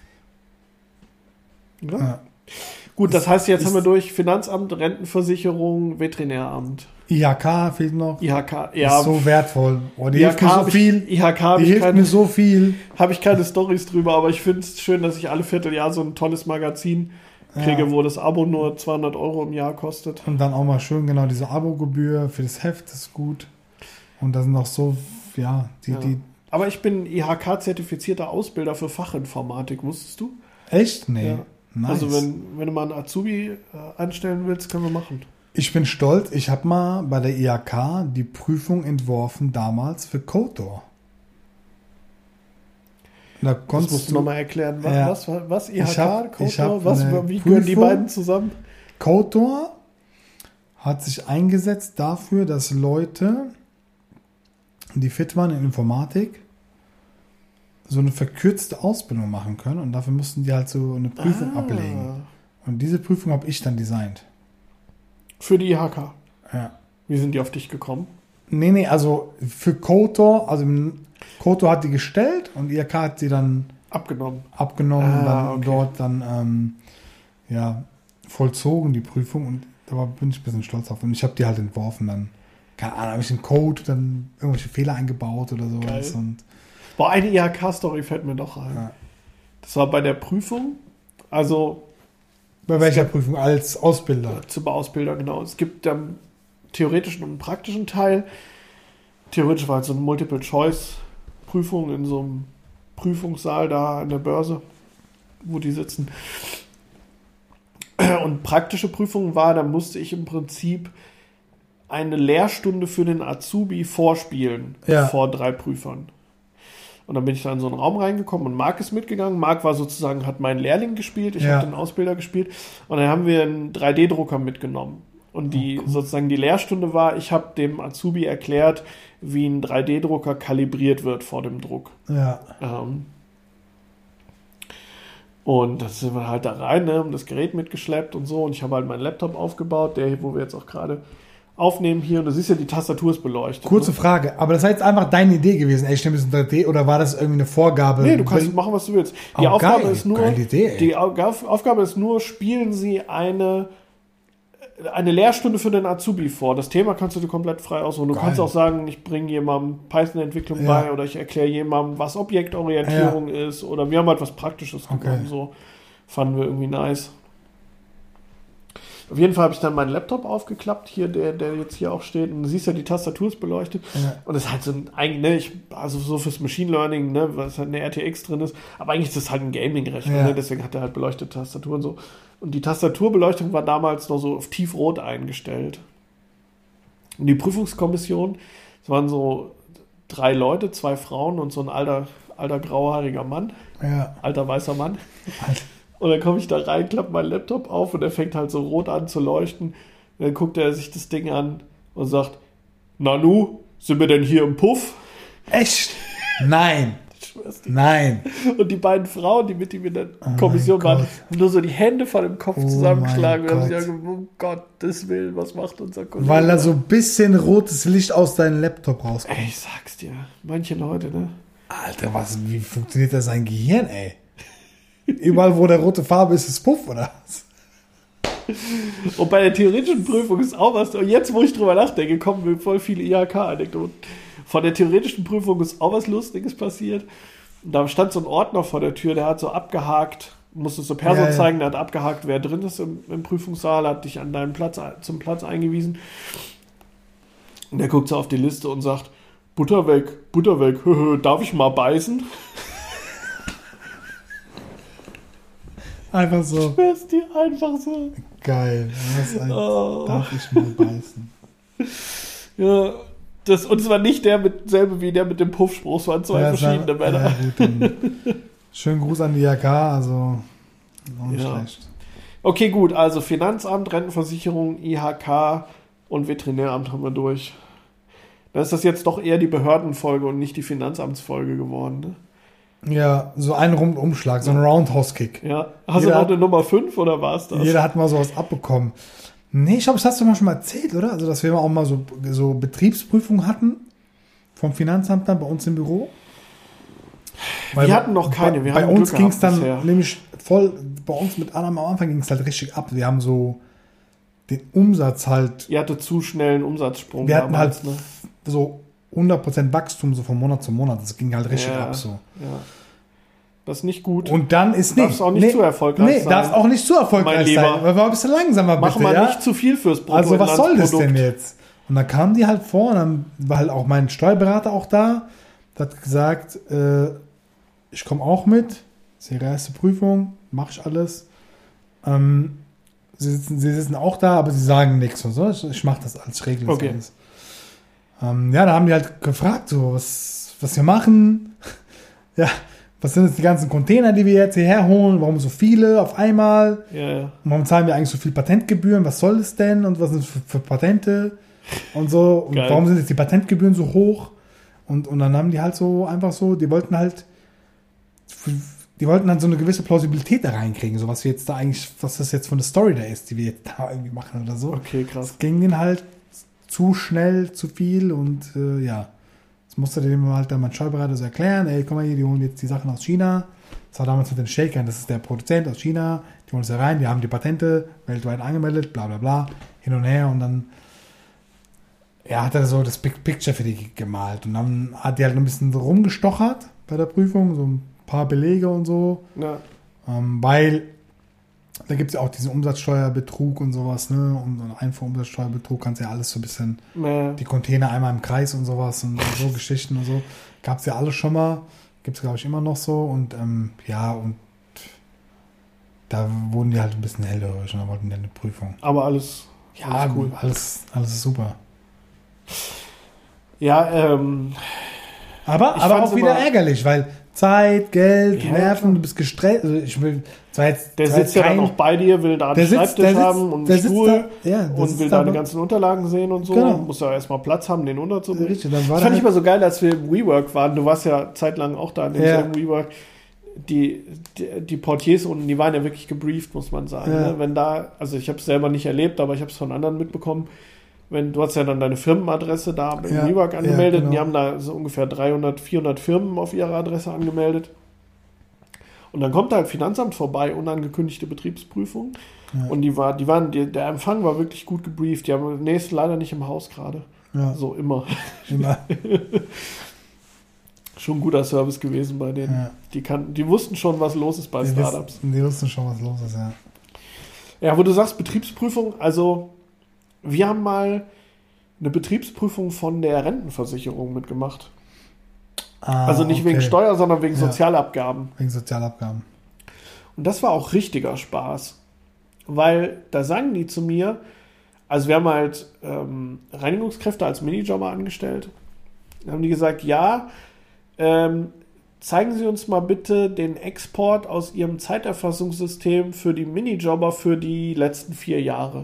Ja.
Ja.
Gut, das heißt, jetzt
ist-
haben wir durch Finanzamt, Rentenversicherung, Veterinäramt,
I H K fehlt noch.
I H K.
Ja.
Ja,
Ist so wertvoll. Oh, die
I H
hilft mir
K
so
hab ich,
viel.
I H K habe
Die
ich,
hilft mir
keine-
so viel.
hab ich keine Storys drüber, aber ich finde es schön, dass ich alle Vierteljahr so ein tolles Magazin kriege,
Ja.
wo das Abo nur zweihundert Euro im Jahr kostet.
Und dann auch mal schön, genau, diese Abo-Gebühr für das Heft ist gut. Und da sind noch so, ja, die,
Ja.
die,
Aber ich bin I H K-zertifizierter Ausbilder für Fachinformatik, wusstest du?
echt? Nee.
Ja.
Nice.
Also wenn, wenn du mal einen Azubi äh, einstellen willst, können wir machen.
Ich bin stolz, ich habe mal bei der I H K die Prüfung entworfen, damals für Kotor. Da
Das
konntest
musst du
du,
nochmal erklären. Was,
Ja.
was, was, was I H K,
Ich hab- ich
Kotor,
hab
was,
eine
wie gehören die
Prüfung.
beiden zusammen?
Kotor hat sich eingesetzt dafür, dass Leute, die fit waren in Informatik, so eine verkürzte Ausbildung machen können und dafür mussten die halt so eine Prüfung
Ah.
ablegen. Und diese Prüfung habe ich dann designt.
Für die I H K.
Ja.
Wie sind die auf dich gekommen?
Nee, nee, also für Kotor, also Kotor hat die gestellt und I H K hat sie dann
Abgenommen.
abgenommen
Ah,
und dann
okay.
dort dann ähm, ja, vollzogen, die Prüfung. Und da war- bin ich ein bisschen stolz auf. Und ich habe die halt entworfen dann. Keine Ahnung, habe ich den Code, dann irgendwelche Fehler eingebaut oder sowas.
Geil.
Und
Boah, eine I H K-Story fällt mir doch ein.
Ja.
Das war bei der Prüfung, also
bei welcher Prüfung? Als Ausbilder.
zum Ausbilder, genau. Es gibt einen theoretischen und einen praktischen Teil. Theoretisch war es so eine Multiple-Choice-Prüfung in so einem Prüfungssaal da an der Börse, wo die sitzen. Und praktische Prüfung war, da musste ich im Prinzip eine Lehrstunde für den Azubi vorspielen
Ja.
vor drei Prüfern. Und dann bin ich da in so einen Raum reingekommen und Marc ist mitgegangen. Marc war sozusagen, hat meinen Lehrling gespielt, ich
Ja.
habe den Ausbilder gespielt. Und dann haben wir einen drei D Drucker mitgenommen. Und die
Oh, cool.
sozusagen die Lehrstunde war, ich habe dem Azubi erklärt, wie ein drei D Drucker kalibriert wird vor dem Druck.
Ja.
Ähm, und das sind wir halt da rein, ne, haben das Gerät mitgeschleppt und so. Und ich habe halt meinen Laptop aufgebaut, der, wo wir jetzt auch gerade aufnehmen hier. Und du siehst ja, die Tastatur ist beleuchtet.
Kurze
ne?
Frage, aber das war jetzt einfach deine Idee gewesen, ey, ich nehme jetzt ein drei D oder war das irgendwie eine Vorgabe?
Nee, du kannst machen, was du willst. Die
Oh,
Aufgabe
geil.
ist nur,
Geile Idee, ey.
die Au- Aufgabe ist nur, spielen Sie eine eine Lehrstunde für den Azubi vor. Das Thema kannst du dir komplett frei aussuchen. Du
Geil.
kannst auch sagen, ich bringe jemandem Python-Entwicklung
Ja.
bei oder ich erkläre jemandem, was Objektorientierung ist oder wir haben halt was Praktisches
Okay.
genommen. So fanden wir irgendwie nice. Auf jeden Fall habe ich dann meinen Laptop aufgeklappt, hier, der, der jetzt hier auch steht. Und du siehst ja, die Tastatur ist beleuchtet.
Ja.
Und das ist halt so ein, eigentlich, ne, ich, also so fürs Machine Learning, ne, was halt eine R T X drin ist. Aber eigentlich ist das halt ein Gaming-Rechner,
Ja.
ne, deswegen hat er halt beleuchtete Tastatur und so. Und die Tastaturbeleuchtung war damals noch so auf tiefrot eingestellt. Und die Prüfungskommission, es waren so drei Leute, zwei Frauen und so ein alter, alter grauhaariger Mann,
Ja.
alter weißer Mann.
Alter.
Und dann komme ich da rein, klappe meinen Laptop auf und er fängt halt so rot an zu leuchten. Und dann guckt er sich das Ding an und sagt, Nanu, sind wir denn hier im Puff?
Echt? Nein.
Ich schwör's dir.
Nein.
Und die beiden Frauen, die mit ihm in der
Oh
Kommission
mein
waren,
Gott.
haben nur so die Hände vor dem Kopf
Oh
zusammengeschlagen und
mein
haben sich
Gott.
gesagt, um Gottes Willen, was macht unser Kollege?
Weil da so ein bisschen rotes Licht aus deinem Laptop rauskommt.
Ey, ich sag's dir, manche Leute, ne?
Alter, was, wie funktioniert das sein Gehirn, ey? Überall, wo der rote Farbe ist, ist Puff, oder was?
Und bei der theoretischen Prüfung ist auch was, und jetzt, wo ich drüber nachdenke, kommen mir voll viele I H K-Anekdoten. Von der theoretischen Prüfung ist auch was Lustiges passiert. Und da stand so ein Ordner vor der Tür, der hat so abgehakt, musste so Perso
Ja, ja.
zeigen, der hat abgehakt, wer drin ist im, im Prüfungssaal, hat dich an deinen Platz, zum Platz eingewiesen. Und der guckt so auf die Liste und sagt, Butter weg, Butter weg, darf ich mal beißen?
Einfach so.
Schwör's dir, einfach so.
Geil. Was ein,
Oh.
Darf ich mal beißen?
Ja, das, und es war nicht der mit, selbe wie der mit dem Puffspruch, es waren zwei
Ja, es war-
verschiedene Männer.
Ja, gut, dann schönen Gruß an die I H K, also auch nicht
Ja.
schlecht.
Okay, gut, also Finanzamt, Rentenversicherung, I H K und Veterinäramt haben wir durch. Dann ist das jetzt doch eher die Behördenfolge und nicht die Finanzamtsfolge geworden. Ne?
Ja, so ein Rundumschlag, so ein Roundhouse-Kick.
Ja. Hast
Jeder
du noch
hat-
eine Nummer fünf oder war es das?
Jeder hat mal sowas abbekommen. Nee, ich glaube, das hast du mal schon mal erzählt, oder? Also, dass wir auch mal so, so Betriebsprüfungen hatten vom Finanzamt dann bei uns im Büro.
Wir hatten noch keine, wir
bei,
haben
bei uns
Glück
ging es
gehabt
dann
bisher.
nämlich voll, bei uns mit allem am Anfang ging es halt richtig ab. Wir haben so den Umsatz halt,
Ihr hattet zu schnell einen Umsatzsprung.
wir hatten halt
damals, ne?
so hundert Prozent Wachstum so von Monat zu Monat. Das ging halt richtig
Ja.
ab so.
Ja. Das ist nicht gut.
Und dann ist
Darf's
nicht.
auch nicht zu erfolgreich
nee,
sein.
darf auch nicht zu
Mein
erfolgreich
Lieber.
sein. Aber war ein bisschen langsamer, bitte.
Mach mal
ja?
nicht zu viel fürs Brutto.
Also was soll das denn
Inlandsprodukt.
jetzt? Und dann kamen die halt vor und dann war halt auch mein Steuerberater auch da. Der hat gesagt, äh, ich komme auch mit. Das ist ihre erste Prüfung, mache ich alles. Ähm, sie, sitzen, sie sitzen auch da, aber sie sagen nichts und so. Ich, ich mache das alles, ich regle das
Okay.
alles. Ähm, ja, da haben die halt gefragt, so, was, was wir machen. Ja, was sind jetzt die ganzen Container, die wir jetzt hierher holen? Warum so viele auf einmal?
Ja, ja.
Und warum zahlen wir eigentlich so viel Patentgebühren? Was soll das denn? Und was sind das für, für Patente? Und so. Und
Geil.
warum sind jetzt die Patentgebühren so hoch? Und, und dann haben die halt so einfach so, die wollten halt, die wollten dann so eine gewisse Plausibilität da reinkriegen, so was wir jetzt da eigentlich, was das jetzt von der Story da ist, die wir jetzt da irgendwie machen oder so.
Okay, krass.
Das ging denen halt zu schnell, zu viel und äh, ja. Das musste dem halt dann mein Steuerberater so erklären, ey, guck mal hier, die holen jetzt die Sachen aus China. Das war damals mit den Shakern, das ist der Produzent aus China, die holen es da rein, die haben die Patente weltweit angemeldet, bla bla bla, hin und her und dann ja, hat er so das Big Picture für die gemalt und dann hat die halt ein bisschen rumgestochert bei der Prüfung, so ein paar Belege und so,
Ja.
ähm, weil da gibt es ja auch diesen Umsatzsteuerbetrug und sowas, ne, und so einen Einfuhrumsatzsteuerbetrug kannst ja alles so ein bisschen
Ja.
die Container einmal im Kreis und sowas und so Geschichten und so. Gab es ja alles schon mal. Gibt es, glaube ich, immer noch so. Und ähm, ja, und da wurden die halt ein bisschen hellhörig und da wollten die eine Prüfung.
Aber alles,
Ja,
alles cool.
alles, alles super.
Ja, ähm,
Aber,
Ich
aber
fand's
auch wieder
immer-
ärgerlich, weil Zeit, Geld,
Ja,
Nerven,
klar.
du bist gestresst. Also ich will, zwar jetzt,
der
zwar
sitzt
jetzt
ja dann
kein-
auch bei dir, will da einen
der sitzt,
Schreibtisch
der sitzt,
haben und
der
einen
sitzt
Stuhl
da, ja, der
und
sitzt
will
da
deine
aber-
ganzen Unterlagen sehen und so.
Genau.
Muss ja erstmal Platz haben, den unterzubringen.
Richtig, dann war
Das
da
fand ich
halt-
immer so geil, als wir im WeWork waren. Du warst ja zeitlang auch da in demselben WeWork. Die, die, die Portiers unten, die waren ja wirklich gebrieft, muss man sagen.
Ja.
Ne? Wenn da, also ich habe es selber nicht erlebt, aber ich habe es von anderen mitbekommen. Wenn, du hast ja dann deine Firmenadresse da im
Ja,
WeWork
ja,
angemeldet. Und die
genau.
haben da so ungefähr dreihundert, vierhundert Firmen auf ihrer Adresse angemeldet. Und dann kommt da halt Finanzamt vorbei, unangekündigte Betriebsprüfung.
Ja.
Und die war, die waren, die, der Empfang war wirklich gut gebrieft. Die haben nee, ist leider nicht im Haus gerade.
Ja,
So immer.
immer.
Schon ein guter Service gewesen bei denen.
Ja.
Die, kann, die wussten schon, was los ist bei
Die,
Startups.
wissen, die wussten schon, was los ist, ja.
Ja, wo du sagst Betriebsprüfung, also wir haben mal eine Betriebsprüfung von der Rentenversicherung mitgemacht.
Ah,
Also nicht
okay.
wegen Steuer, sondern wegen
Ja.
Sozialabgaben.
Wegen Sozialabgaben.
Und das war auch richtiger Spaß. Weil da sagen die zu mir, also wir haben halt ähm, Reinigungskräfte als Minijobber angestellt. Da haben die gesagt, ja, ähm, zeigen Sie uns mal bitte den Export aus Ihrem Zeiterfassungssystem für die Minijobber für die letzten vier Jahre.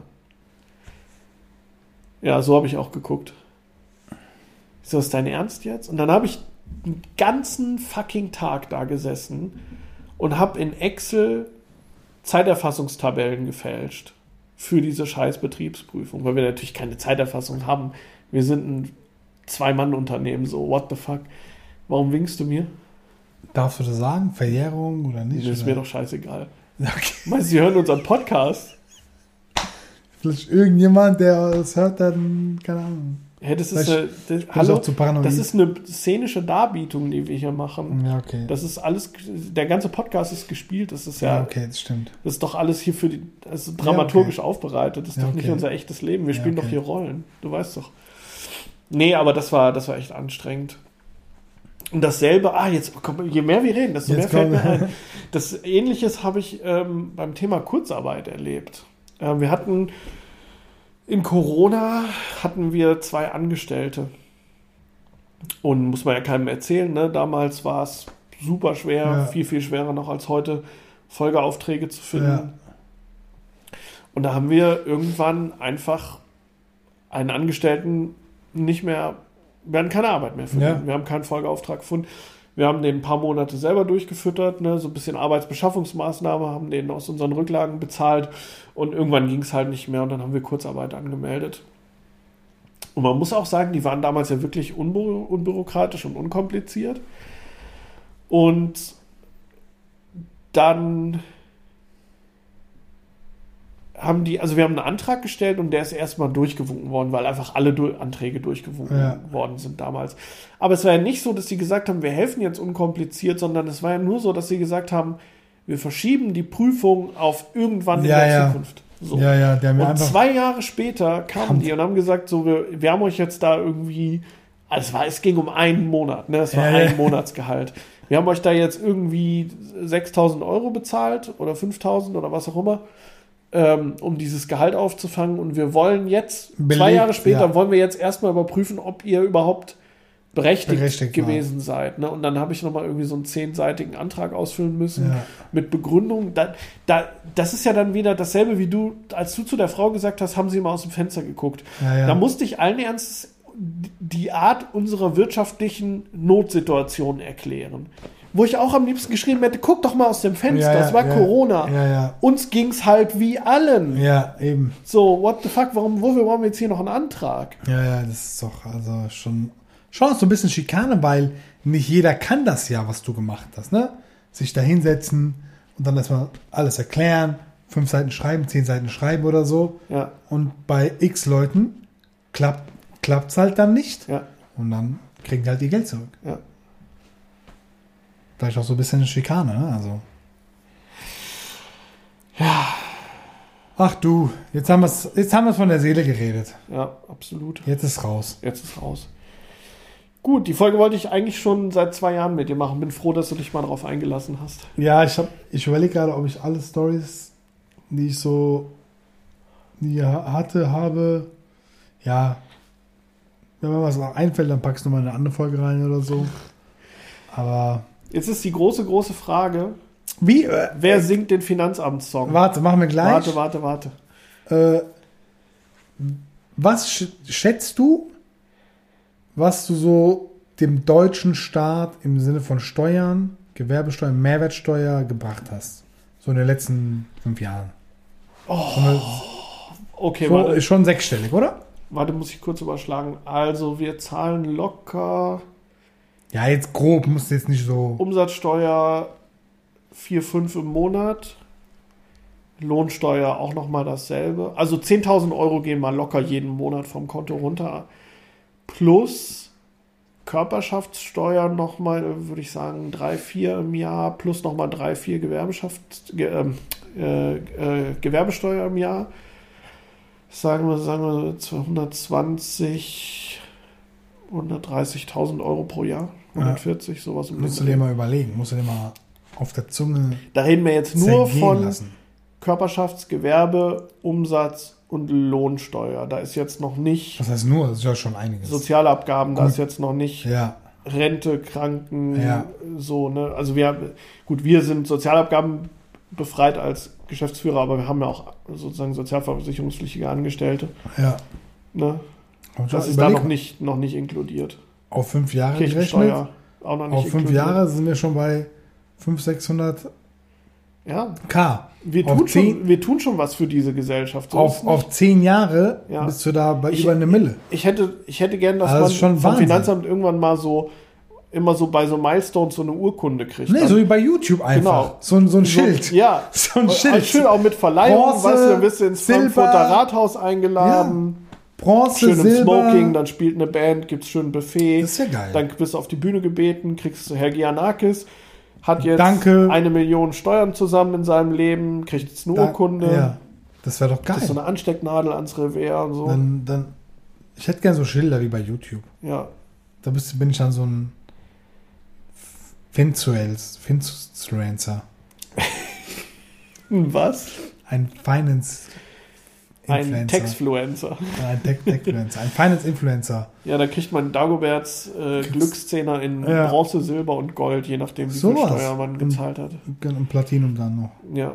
Ja, so habe ich auch geguckt. Ist das dein Ernst jetzt? Und dann habe ich einen ganzen fucking Tag da gesessen und habe in Excel Zeiterfassungstabellen gefälscht für diese scheiß Betriebsprüfung, weil wir natürlich keine Zeiterfassung haben. Wir sind ein Zwei-Mann-Unternehmen, so what the fuck. Warum winkst du mir?
Darfst du das sagen? Verjährung oder nicht?
Das ist
oder?
mir doch scheißegal.
Okay.
Meinst du, sie hören unseren Podcast?
Vielleicht irgendjemand, der es hört, dann, keine Ahnung.
Hey, das ist eine, das,
ist
hallo,
auch zu paranoid.
das ist eine szenische Darbietung, die wir hier machen.
Ja, okay.
Das ist alles, der ganze Podcast ist gespielt. Das ist
ja,
ja,
okay, das stimmt.
das ist doch alles hier für die, das ist dramaturgisch
ja, okay.
aufbereitet. Das ist
ja,
doch nicht
okay.
unser echtes Leben. Wir
ja,
spielen
okay.
doch hier Rollen. Du weißt doch. Nee, aber das war, das war echt anstrengend. Und dasselbe, ah, jetzt, komm, je mehr wir reden, desto
Jetzt
mehr fällt
komm.
mir ein. Das Ähnliches habe ich ähm, beim Thema Kurzarbeit erlebt. Äh, wir hatten in Corona hatten wir zwei Angestellte. Und muss man ja keinem erzählen, ne? Damals war es super schwer,
Ja.
viel, viel schwerer noch als heute, Folgeaufträge zu finden.
Ja.
Und da haben wir irgendwann einfach einen Angestellten nicht mehr, wir hatten keine Arbeit mehr für
Ja.
ihn. Wir haben keinen Folgeauftrag gefunden. Wir haben den ein paar Monate selber durchgefüttert, ne? So ein bisschen Arbeitsbeschaffungsmaßnahme, haben den aus unseren Rücklagen bezahlt und irgendwann ging es halt nicht mehr und dann haben wir Kurzarbeit angemeldet. Und man muss auch sagen, die waren damals ja wirklich unbü- unbürokratisch und unkompliziert. Und dann haben die, also wir haben einen Antrag gestellt und der ist erstmal durchgewunken worden, weil einfach alle du- Anträge durchgewunken
Ja.
worden sind damals. Aber es war ja nicht so, dass sie gesagt haben, wir helfen jetzt unkompliziert, sondern es war ja nur so, dass sie gesagt haben, wir verschieben die Prüfung auf irgendwann in
Ja,
der
ja.
Zukunft. So.
Ja, ja, der mir
Und
einfach.
zwei Jahre später kamen
Kam-
die und haben gesagt, so, wir, wir haben euch jetzt da irgendwie, also es, war, es ging um einen Monat, ne? Es war
Ja, ja.
ein Monatsgehalt. Wir haben euch da jetzt irgendwie sechstausend Euro bezahlt oder fünftausend oder was auch immer, ähm, um dieses Gehalt aufzufangen. Und wir wollen jetzt,
Belegt,
zwei Jahre später,
ja.
wollen wir jetzt erstmal überprüfen, ob ihr überhaupt berechtigt,
Berechtigt
gewesen seid. Ne? Und dann habe ich nochmal irgendwie so einen zehnseitigen Antrag ausfüllen müssen
Ja.
mit Begründung. Da, da, das ist ja dann wieder dasselbe, wie du, als du zu der Frau gesagt hast, haben sie mal aus dem Fenster geguckt.
Ja, ja.
Da musste ich allen Ernstes die Art unserer wirtschaftlichen Notsituation erklären. Wo ich auch am liebsten geschrieben hätte, guck doch mal aus dem Fenster,
Ja, ja,
es war
ja.
Corona.
Ja, ja.
Uns ging's halt wie allen.
Ja, eben.
So, what the fuck, warum, wofür brauchen wir jetzt hier noch einen Antrag?
Ja, ja, das ist doch also schon, schon so ein bisschen Schikane, weil nicht jeder kann das ja, was du gemacht hast, ne? Sich da hinsetzen und dann erstmal alles erklären, fünf Seiten schreiben, zehn Seiten schreiben oder so.
Ja,
Und bei x Leuten klappt klappt's halt dann nicht.
ja,
Und dann kriegen die halt ihr Geld zurück.
ja.
Vielleicht auch so ein bisschen Schikane, ne? Also.
Ja,
Ach du, jetzt haben wir es jetzt haben wir es von der Seele geredet.
ja, absolut.
Jetzt ist raus.
Jetzt ist raus. Gut, die Folge wollte ich eigentlich schon seit zwei Jahren mit dir machen. Bin froh, dass du dich mal darauf eingelassen hast.
Ja, ich habe ich überlege gerade, ob ich alle Stories, die ich so die ha- hatte, habe. Ja, wenn mir was noch einfällt, dann packst du mal eine andere Folge rein oder so. Aber
Jetzt ist die große, große Frage,
wie? Äh,
wer singt den Finanzamtssong?
warte, machen wir gleich.
Warte, warte, warte.
Äh, was sch schätzt du, was du so dem deutschen Staat im Sinne von Steuern, Gewerbesteuer, Mehrwertsteuer gebracht hast? So in den letzten fünf Jahren.
Oh, okay,
So,
warte.
ist schon sechsstellig, oder?
Warte, muss ich kurz überschlagen. Also, wir zahlen locker
Ja, jetzt grob, musst du jetzt nicht so.
Umsatzsteuer vier, fünf im Monat. Lohnsteuer auch nochmal dasselbe. Also zehntausend Euro gehen mal locker jeden Monat vom Konto runter. Plus Körperschaftssteuer nochmal, würde ich sagen, drei, vier im Jahr. Plus nochmal drei, vier Gewerbeschafts, ge, äh, äh, Gewerbesteuer im Jahr. Sagen wir, sagen wir hundertzwanzig, hundertdreißigtausend Euro pro Jahr. hundertvierzig, sowas um den
Musst du dir
Dreh.
mal überlegen, musst du dir mal auf der Zunge
Da reden wir jetzt nur
zergehen
von
lassen.
Körperschafts-, Gewerbe-, Umsatz- und Lohnsteuer. Da ist jetzt noch nicht
Das heißt nur, das ist ja schon einiges.
Sozialabgaben, da
Gut.
ist jetzt noch nicht
Ja,
Rente, Kranken,
Ja.
so, ne? Also wir, gut, wir sind Sozialabgaben befreit als Geschäftsführer, aber wir haben ja auch sozusagen sozialversicherungspflichtige Angestellte,
ja.
ne?
Und
Das ist
überleg
da noch nicht, noch nicht inkludiert.
auf fünf Jahre gerechnet.
Kirchensteuer auch noch nicht
Auf fünf
inkludiert.
Jahre sind wir schon bei fünfhundert, sechshundert
Ja,
K.
wir
Auf
tun,
zehn,
schon, wir tun schon was für diese Gesellschaft. So ist
auf,
es
auf zehn Jahre
Ja.
bist du da bei
Ich-
über eine Mille.
Ich hätte, ich hätte gern, dass
Also das ist
man
schon
vom
Wahnsinn.
Finanzamt irgendwann mal so immer so bei so Milestones so eine Urkunde kriegt.
Nee,
Dann-
so wie bei YouTube einfach.
Genau.
So, ein- so ein
so,
Schild.
Ja.
So ein
Und
Schild.
Schön auch mit Verleihung,
Bronze,
weißt du, dann bist du ins
Silber.
Frankfurter Rathaus eingeladen.
Bronze,
Schön im
Silber.
Smoking, dann spielt eine Band, gibt's schön ein Buffet.
Das ist ja geil.
Dann bist du auf die Bühne gebeten, kriegst du Herr Giannakis, hat jetzt
Danke.
eine Million Steuern zusammen in seinem Leben, kriegt jetzt eine
Da-
Urkunde,
Ja, das wäre doch geil.
das ist so eine Anstecknadel ans Revers und so.
Dann, dann, ich hätte gerne so Schilder wie bei YouTube.
Ja.
Da bist, bin ich dann so ein Finzuels, Finzuencer.
Was?
Ein Finance
Ein
Influencer.
Textfluencer.
Ein Tech- Techfluencer. Ein Finance Influencer.
Ja, da kriegt man Dagoberts äh, Glückszehner in
Ja.
Bronze, Silber und Gold, je nachdem, wie
So
viel
was.
Steuer man gezahlt hat.
Und Platinum dann noch.
Ja.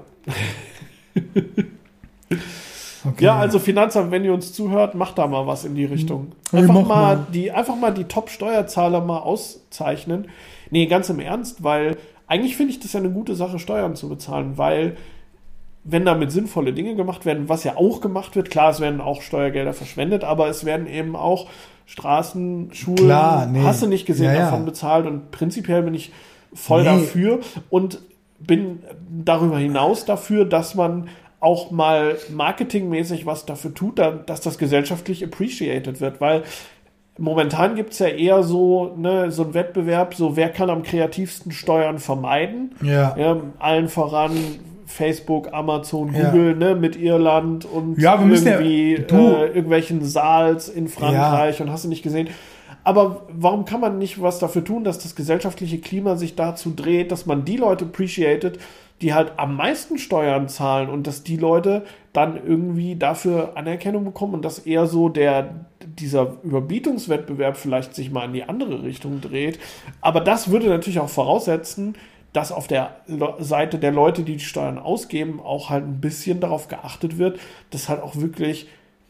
Okay.
Ja, also Finanzamt, wenn ihr uns zuhört, macht da mal was in die Richtung.
Ja,
Einfach
mach
mal,
mal.
die, einfach mal die Top-Steuerzahler mal auszeichnen. Nee, ganz im Ernst, weil eigentlich finde ich das ja eine gute Sache, Steuern zu bezahlen, weil wenn damit sinnvolle Dinge gemacht werden, was ja auch gemacht wird, klar, es werden auch Steuergelder verschwendet, aber es werden eben auch Straßen, Schulen,
Klar, nee.
hast du nicht gesehen,
Ja, ja.
davon bezahlt und prinzipiell bin ich voll
Nee.
dafür und bin darüber hinaus dafür, dass man auch mal marketingmäßig was dafür tut, da- dass das gesellschaftlich appreciated wird, weil momentan gibt es ja eher so, ne, so einen Wettbewerb, so wer kann am kreativsten Steuern vermeiden.
Ja.
Ja, allen voran Facebook, Amazon,
Ja.
Google, ne, mit Irland und
Ja, wir müssen ja-
irgendwie
du-
äh, irgendwelchen Saals in Frankreich und hast du nicht gesehen. Aber warum kann man nicht was dafür tun, dass das gesellschaftliche Klima sich dazu dreht, dass man die Leute appreciated, die halt am meisten Steuern zahlen und dass die Leute dann irgendwie dafür Anerkennung bekommen und dass eher so der, dieser Überbietungswettbewerb vielleicht sich mal in die andere Richtung dreht. Aber das würde natürlich auch voraussetzen, dass auf der Le- Seite der Leute, die die Steuern ausgeben, auch halt ein bisschen darauf geachtet wird, dass halt auch wirklich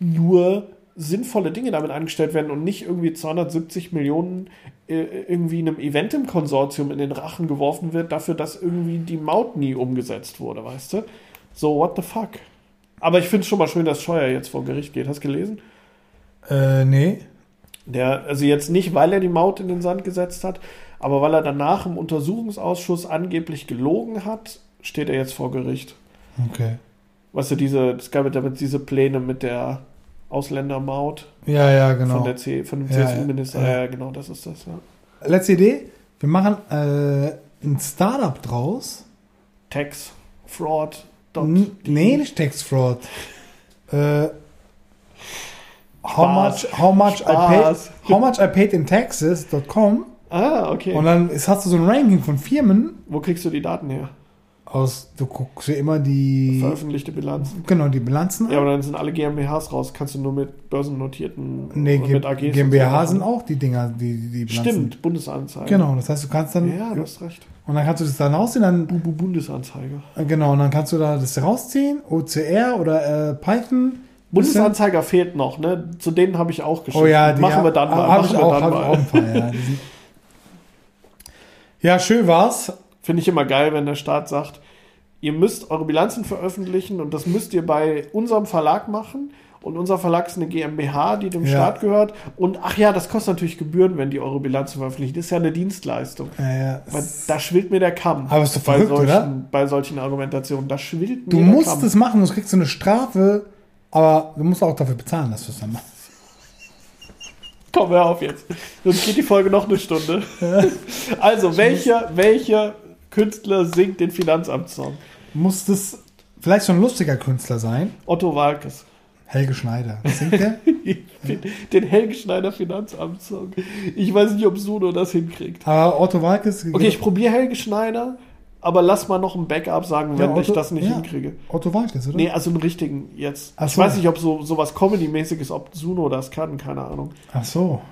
nur sinnvolle Dinge damit angestellt werden und nicht irgendwie zweihundertsiebzig Millionen äh, irgendwie einem Event im Konsortium in den Rachen geworfen wird, dafür, dass irgendwie die Maut nie umgesetzt wurde, weißt du? So, what the fuck? Aber ich finde es schon mal schön, dass Scheuer jetzt vor Gericht geht. Hast du gelesen?
Äh, nee.
Der, also jetzt nicht, weil er die Maut in den Sand gesetzt hat, aber weil er danach im Untersuchungsausschuss angeblich gelogen hat, steht er jetzt vor Gericht.
Okay.
Weißt du, diese, es gab ja damit diese Pläne mit der Ausländermaut
Ja, ja, genau.
von, der C, von dem
Ja,
C S U-Minister.
ja,
Ja,
ja.
ja, genau, das ist das, ja.
Letzte Idee. Wir machen äh, ein Startup draus.
Tax, Fraud,
N nee, nicht Tax Fraud. äh, how
Spaß.
much, how much I paid,
Spaß.
how much I paid in taxes dot com.
Ah, okay.
Und dann ist, hast du so ein Ranking von Firmen
Wo kriegst du die Daten her?
aus, du guckst ja immer die,
Veröffentlichte Bilanzen.
genau, die Bilanzen an.
Ja, aber dann sind alle GmbHs raus. Kannst du nur mit börsennotierten
Nee,
und
G
mit A Gs.
GmbH
und so
sind
machen.
auch die Dinger, die, die Bilanzen.
Stimmt, Bundesanzeiger.
Genau, das heißt, du kannst dann,
Ja, du hast recht.
und dann kannst du das dann rausziehen, dann,
Bubu Bundesanzeiger.
genau, und dann kannst du da das rausziehen, O C R oder äh, Python.
Bundesanzeiger fehlt noch, ne? Zu denen habe ich auch geschickt.
Oh ja, die
Machen wir dann mal.
Habe
Machen
ich
wir
auch,
dann
hab ich
mal.
auch ein paar, ja. Die sind- Ja, schön war's.
Finde ich immer geil, wenn der Staat sagt, ihr müsst eure Bilanzen veröffentlichen und das müsst ihr bei unserem Verlag machen. Und unser Verlag ist eine GmbH, die dem
Ja.
Staat gehört. Und ach ja, das kostet natürlich Gebühren, wenn die eure Bilanzen veröffentlichen. Das ist ja eine Dienstleistung.
Ja, ja.
Weil da schwillt mir der Kamm.
Aber ist doch
bei
verrückt,
solchen,
oder?
Bei solchen Argumentationen. Da schwillt mir
Du
der
musst
Kamm.
es machen, du kriegst so eine Strafe, aber du musst auch dafür bezahlen, dass du es dann machst.
Komm, hör auf jetzt. Sonst geht die Folge noch eine Stunde. Also, welcher, welcher Künstler singt den Finanzamtssong?
Muss das vielleicht so ein lustiger Künstler sein?
Otto Walkes.
Helge Schneider. Was singt der?
Den Helge Schneider Finanzamtssong. Ich weiß nicht, ob Suno das hinkriegt.
Aber Otto Walkes.
Okay, ich probiere Helge Schneider, aber lass mal noch ein Backup sagen, wenn
Ja,
ich
Otto-
das nicht
ja.
hinkriege.
Otto Walkes, oder?
Nee, also einen richtigen jetzt.
Ach
Ich
so.
weiß nicht, ob so sowas Comedy-mäßiges, ob Suno das kann, keine Ahnung.
Ach so.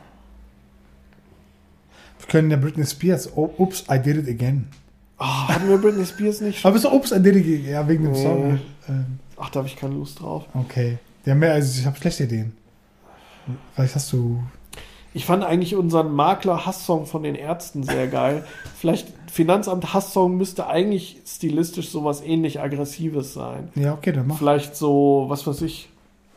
Wir können ja Britney Spears. Oh, oops, I did it again.
Ah, hatten wir Britney Spears nicht schon?
Aber so, oops, I did it again. Ja, wegen dem
Nee.
Song. Ähm,
Ach, da habe ich keine Lust drauf.
okay. Ja, mehr, also ich habe schlechte Ideen. Vielleicht hast du.
Ich fand eigentlich unseren Makler-Hasssong von den Ärzten sehr geil. Vielleicht Finanzamt-Hasssong müsste eigentlich stilistisch sowas ähnlich Aggressives sein.
Ja, okay, dann mach.
Vielleicht so, was weiß ich,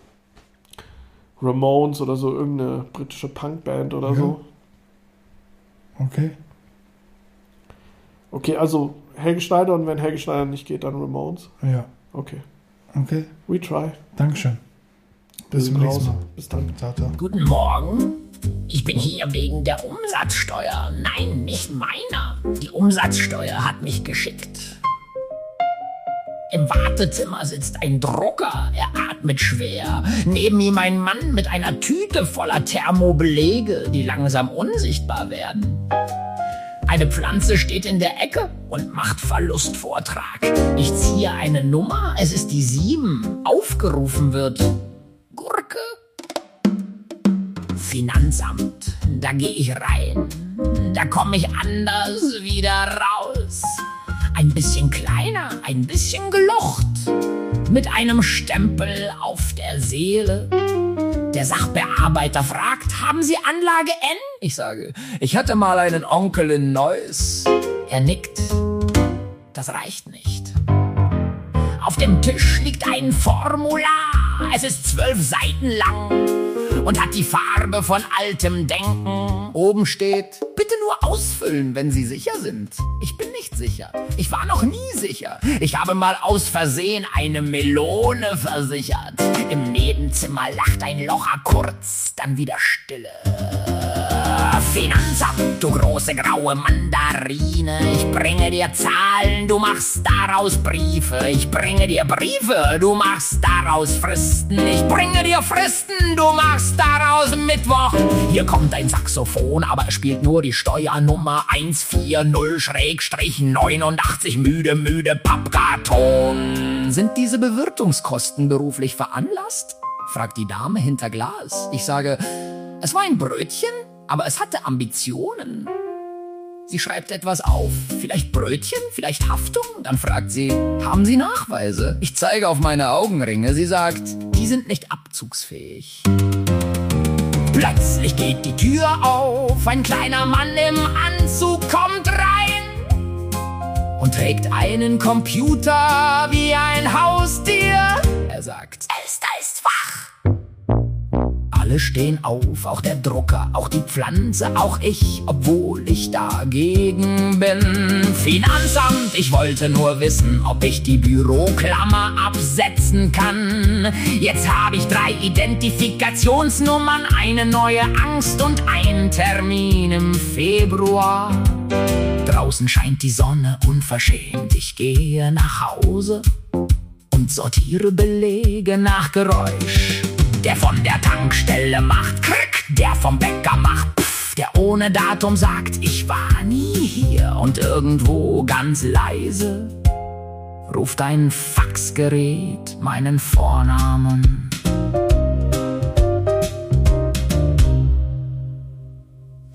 Ramones oder so, irgendeine britische Punkband oder
Ja.
so.
Okay.
Okay, also Helge Schneider, und wenn Helge Schneider nicht geht, dann Ramones.
Ja.
Okay.
Okay.
We try.
Dankeschön. Bis
Wir
zum
sind
nächsten
raus.
Mal.
Bis dann.
Ciao, ciao.
Guten Morgen. Ich bin hier wegen der Umsatzsteuer. Nein, nicht meiner. Die Umsatzsteuer hat mich geschickt. Im Wartezimmer sitzt ein Drucker. Er atmet schwer. Neben ihm ein Mann mit einer Tüte voller Thermobelege, die langsam unsichtbar werden. Eine Pflanze steht in der Ecke und macht Verlustvortrag. Ich ziehe eine Nummer. Es ist die sieben. Aufgerufen wird Gurke. Finanzamt, da gehe ich rein, da komme ich anders wieder raus. Ein bisschen kleiner, ein bisschen gelocht, mit einem Stempel auf der Seele. Der Sachbearbeiter fragt, haben Sie Anlage N? Ich sage, ich hatte mal einen Onkel in Neuss. Er nickt, das reicht nicht. Auf dem Tisch liegt ein Formular, es ist zwölf Seiten lang und hat die Farbe von altem Denken. Oben steht, bitte nur ausfüllen, wenn Sie sicher sind. Ich bin nicht sicher. Ich war noch nie sicher. Ich habe mal aus Versehen eine Melone versichert. Im Nebenzimmer lacht ein Locher kurz, dann wieder Stille. Finanzamt, du große graue Mandarine. Ich bringe dir Zahlen, du machst daraus Briefe. Ich bringe dir Briefe, du machst daraus Fristen. Ich bringe dir Fristen, du machst daraus Mittwoch. Hier kommt ein Saxophon, aber er spielt nur die Steuernummer eins vier null neunundachtzig müde, müde Pappkarton. Sind diese Bewirtungskosten beruflich veranlasst? Fragt die Dame hinter Glas. Ich sage, es war ein Brötchen, aber es hatte Ambitionen. Sie schreibt etwas auf. Vielleicht Brötchen, vielleicht Haftung. Dann fragt sie, haben Sie Nachweise? Ich zeige auf meine Augenringe. Sie sagt, die sind nicht abzugsfähig. Plötzlich geht die Tür auf. Ein kleiner Mann im Anzug kommt rein und trägt einen Computer wie ein Haustier. Er sagt, Elster ist wach. Alle stehen auf, auch der Drucker, auch die Pflanze, auch ich, obwohl ich dagegen bin. Finanzamt, ich wollte nur wissen, ob ich die Büroklammer absetzen kann. Jetzt habe ich drei Identifikationsnummern, eine neue Angst und einen Termin im Februar. Draußen scheint die Sonne unverschämt, ich gehe nach Hause und sortiere Belege nach Geräusch. Der von der Tankstelle macht Krick, der vom Bäcker macht Pff, der ohne Datum sagt, ich war nie hier. Und irgendwo ganz leise ruft ein Faxgerät meinen Vornamen.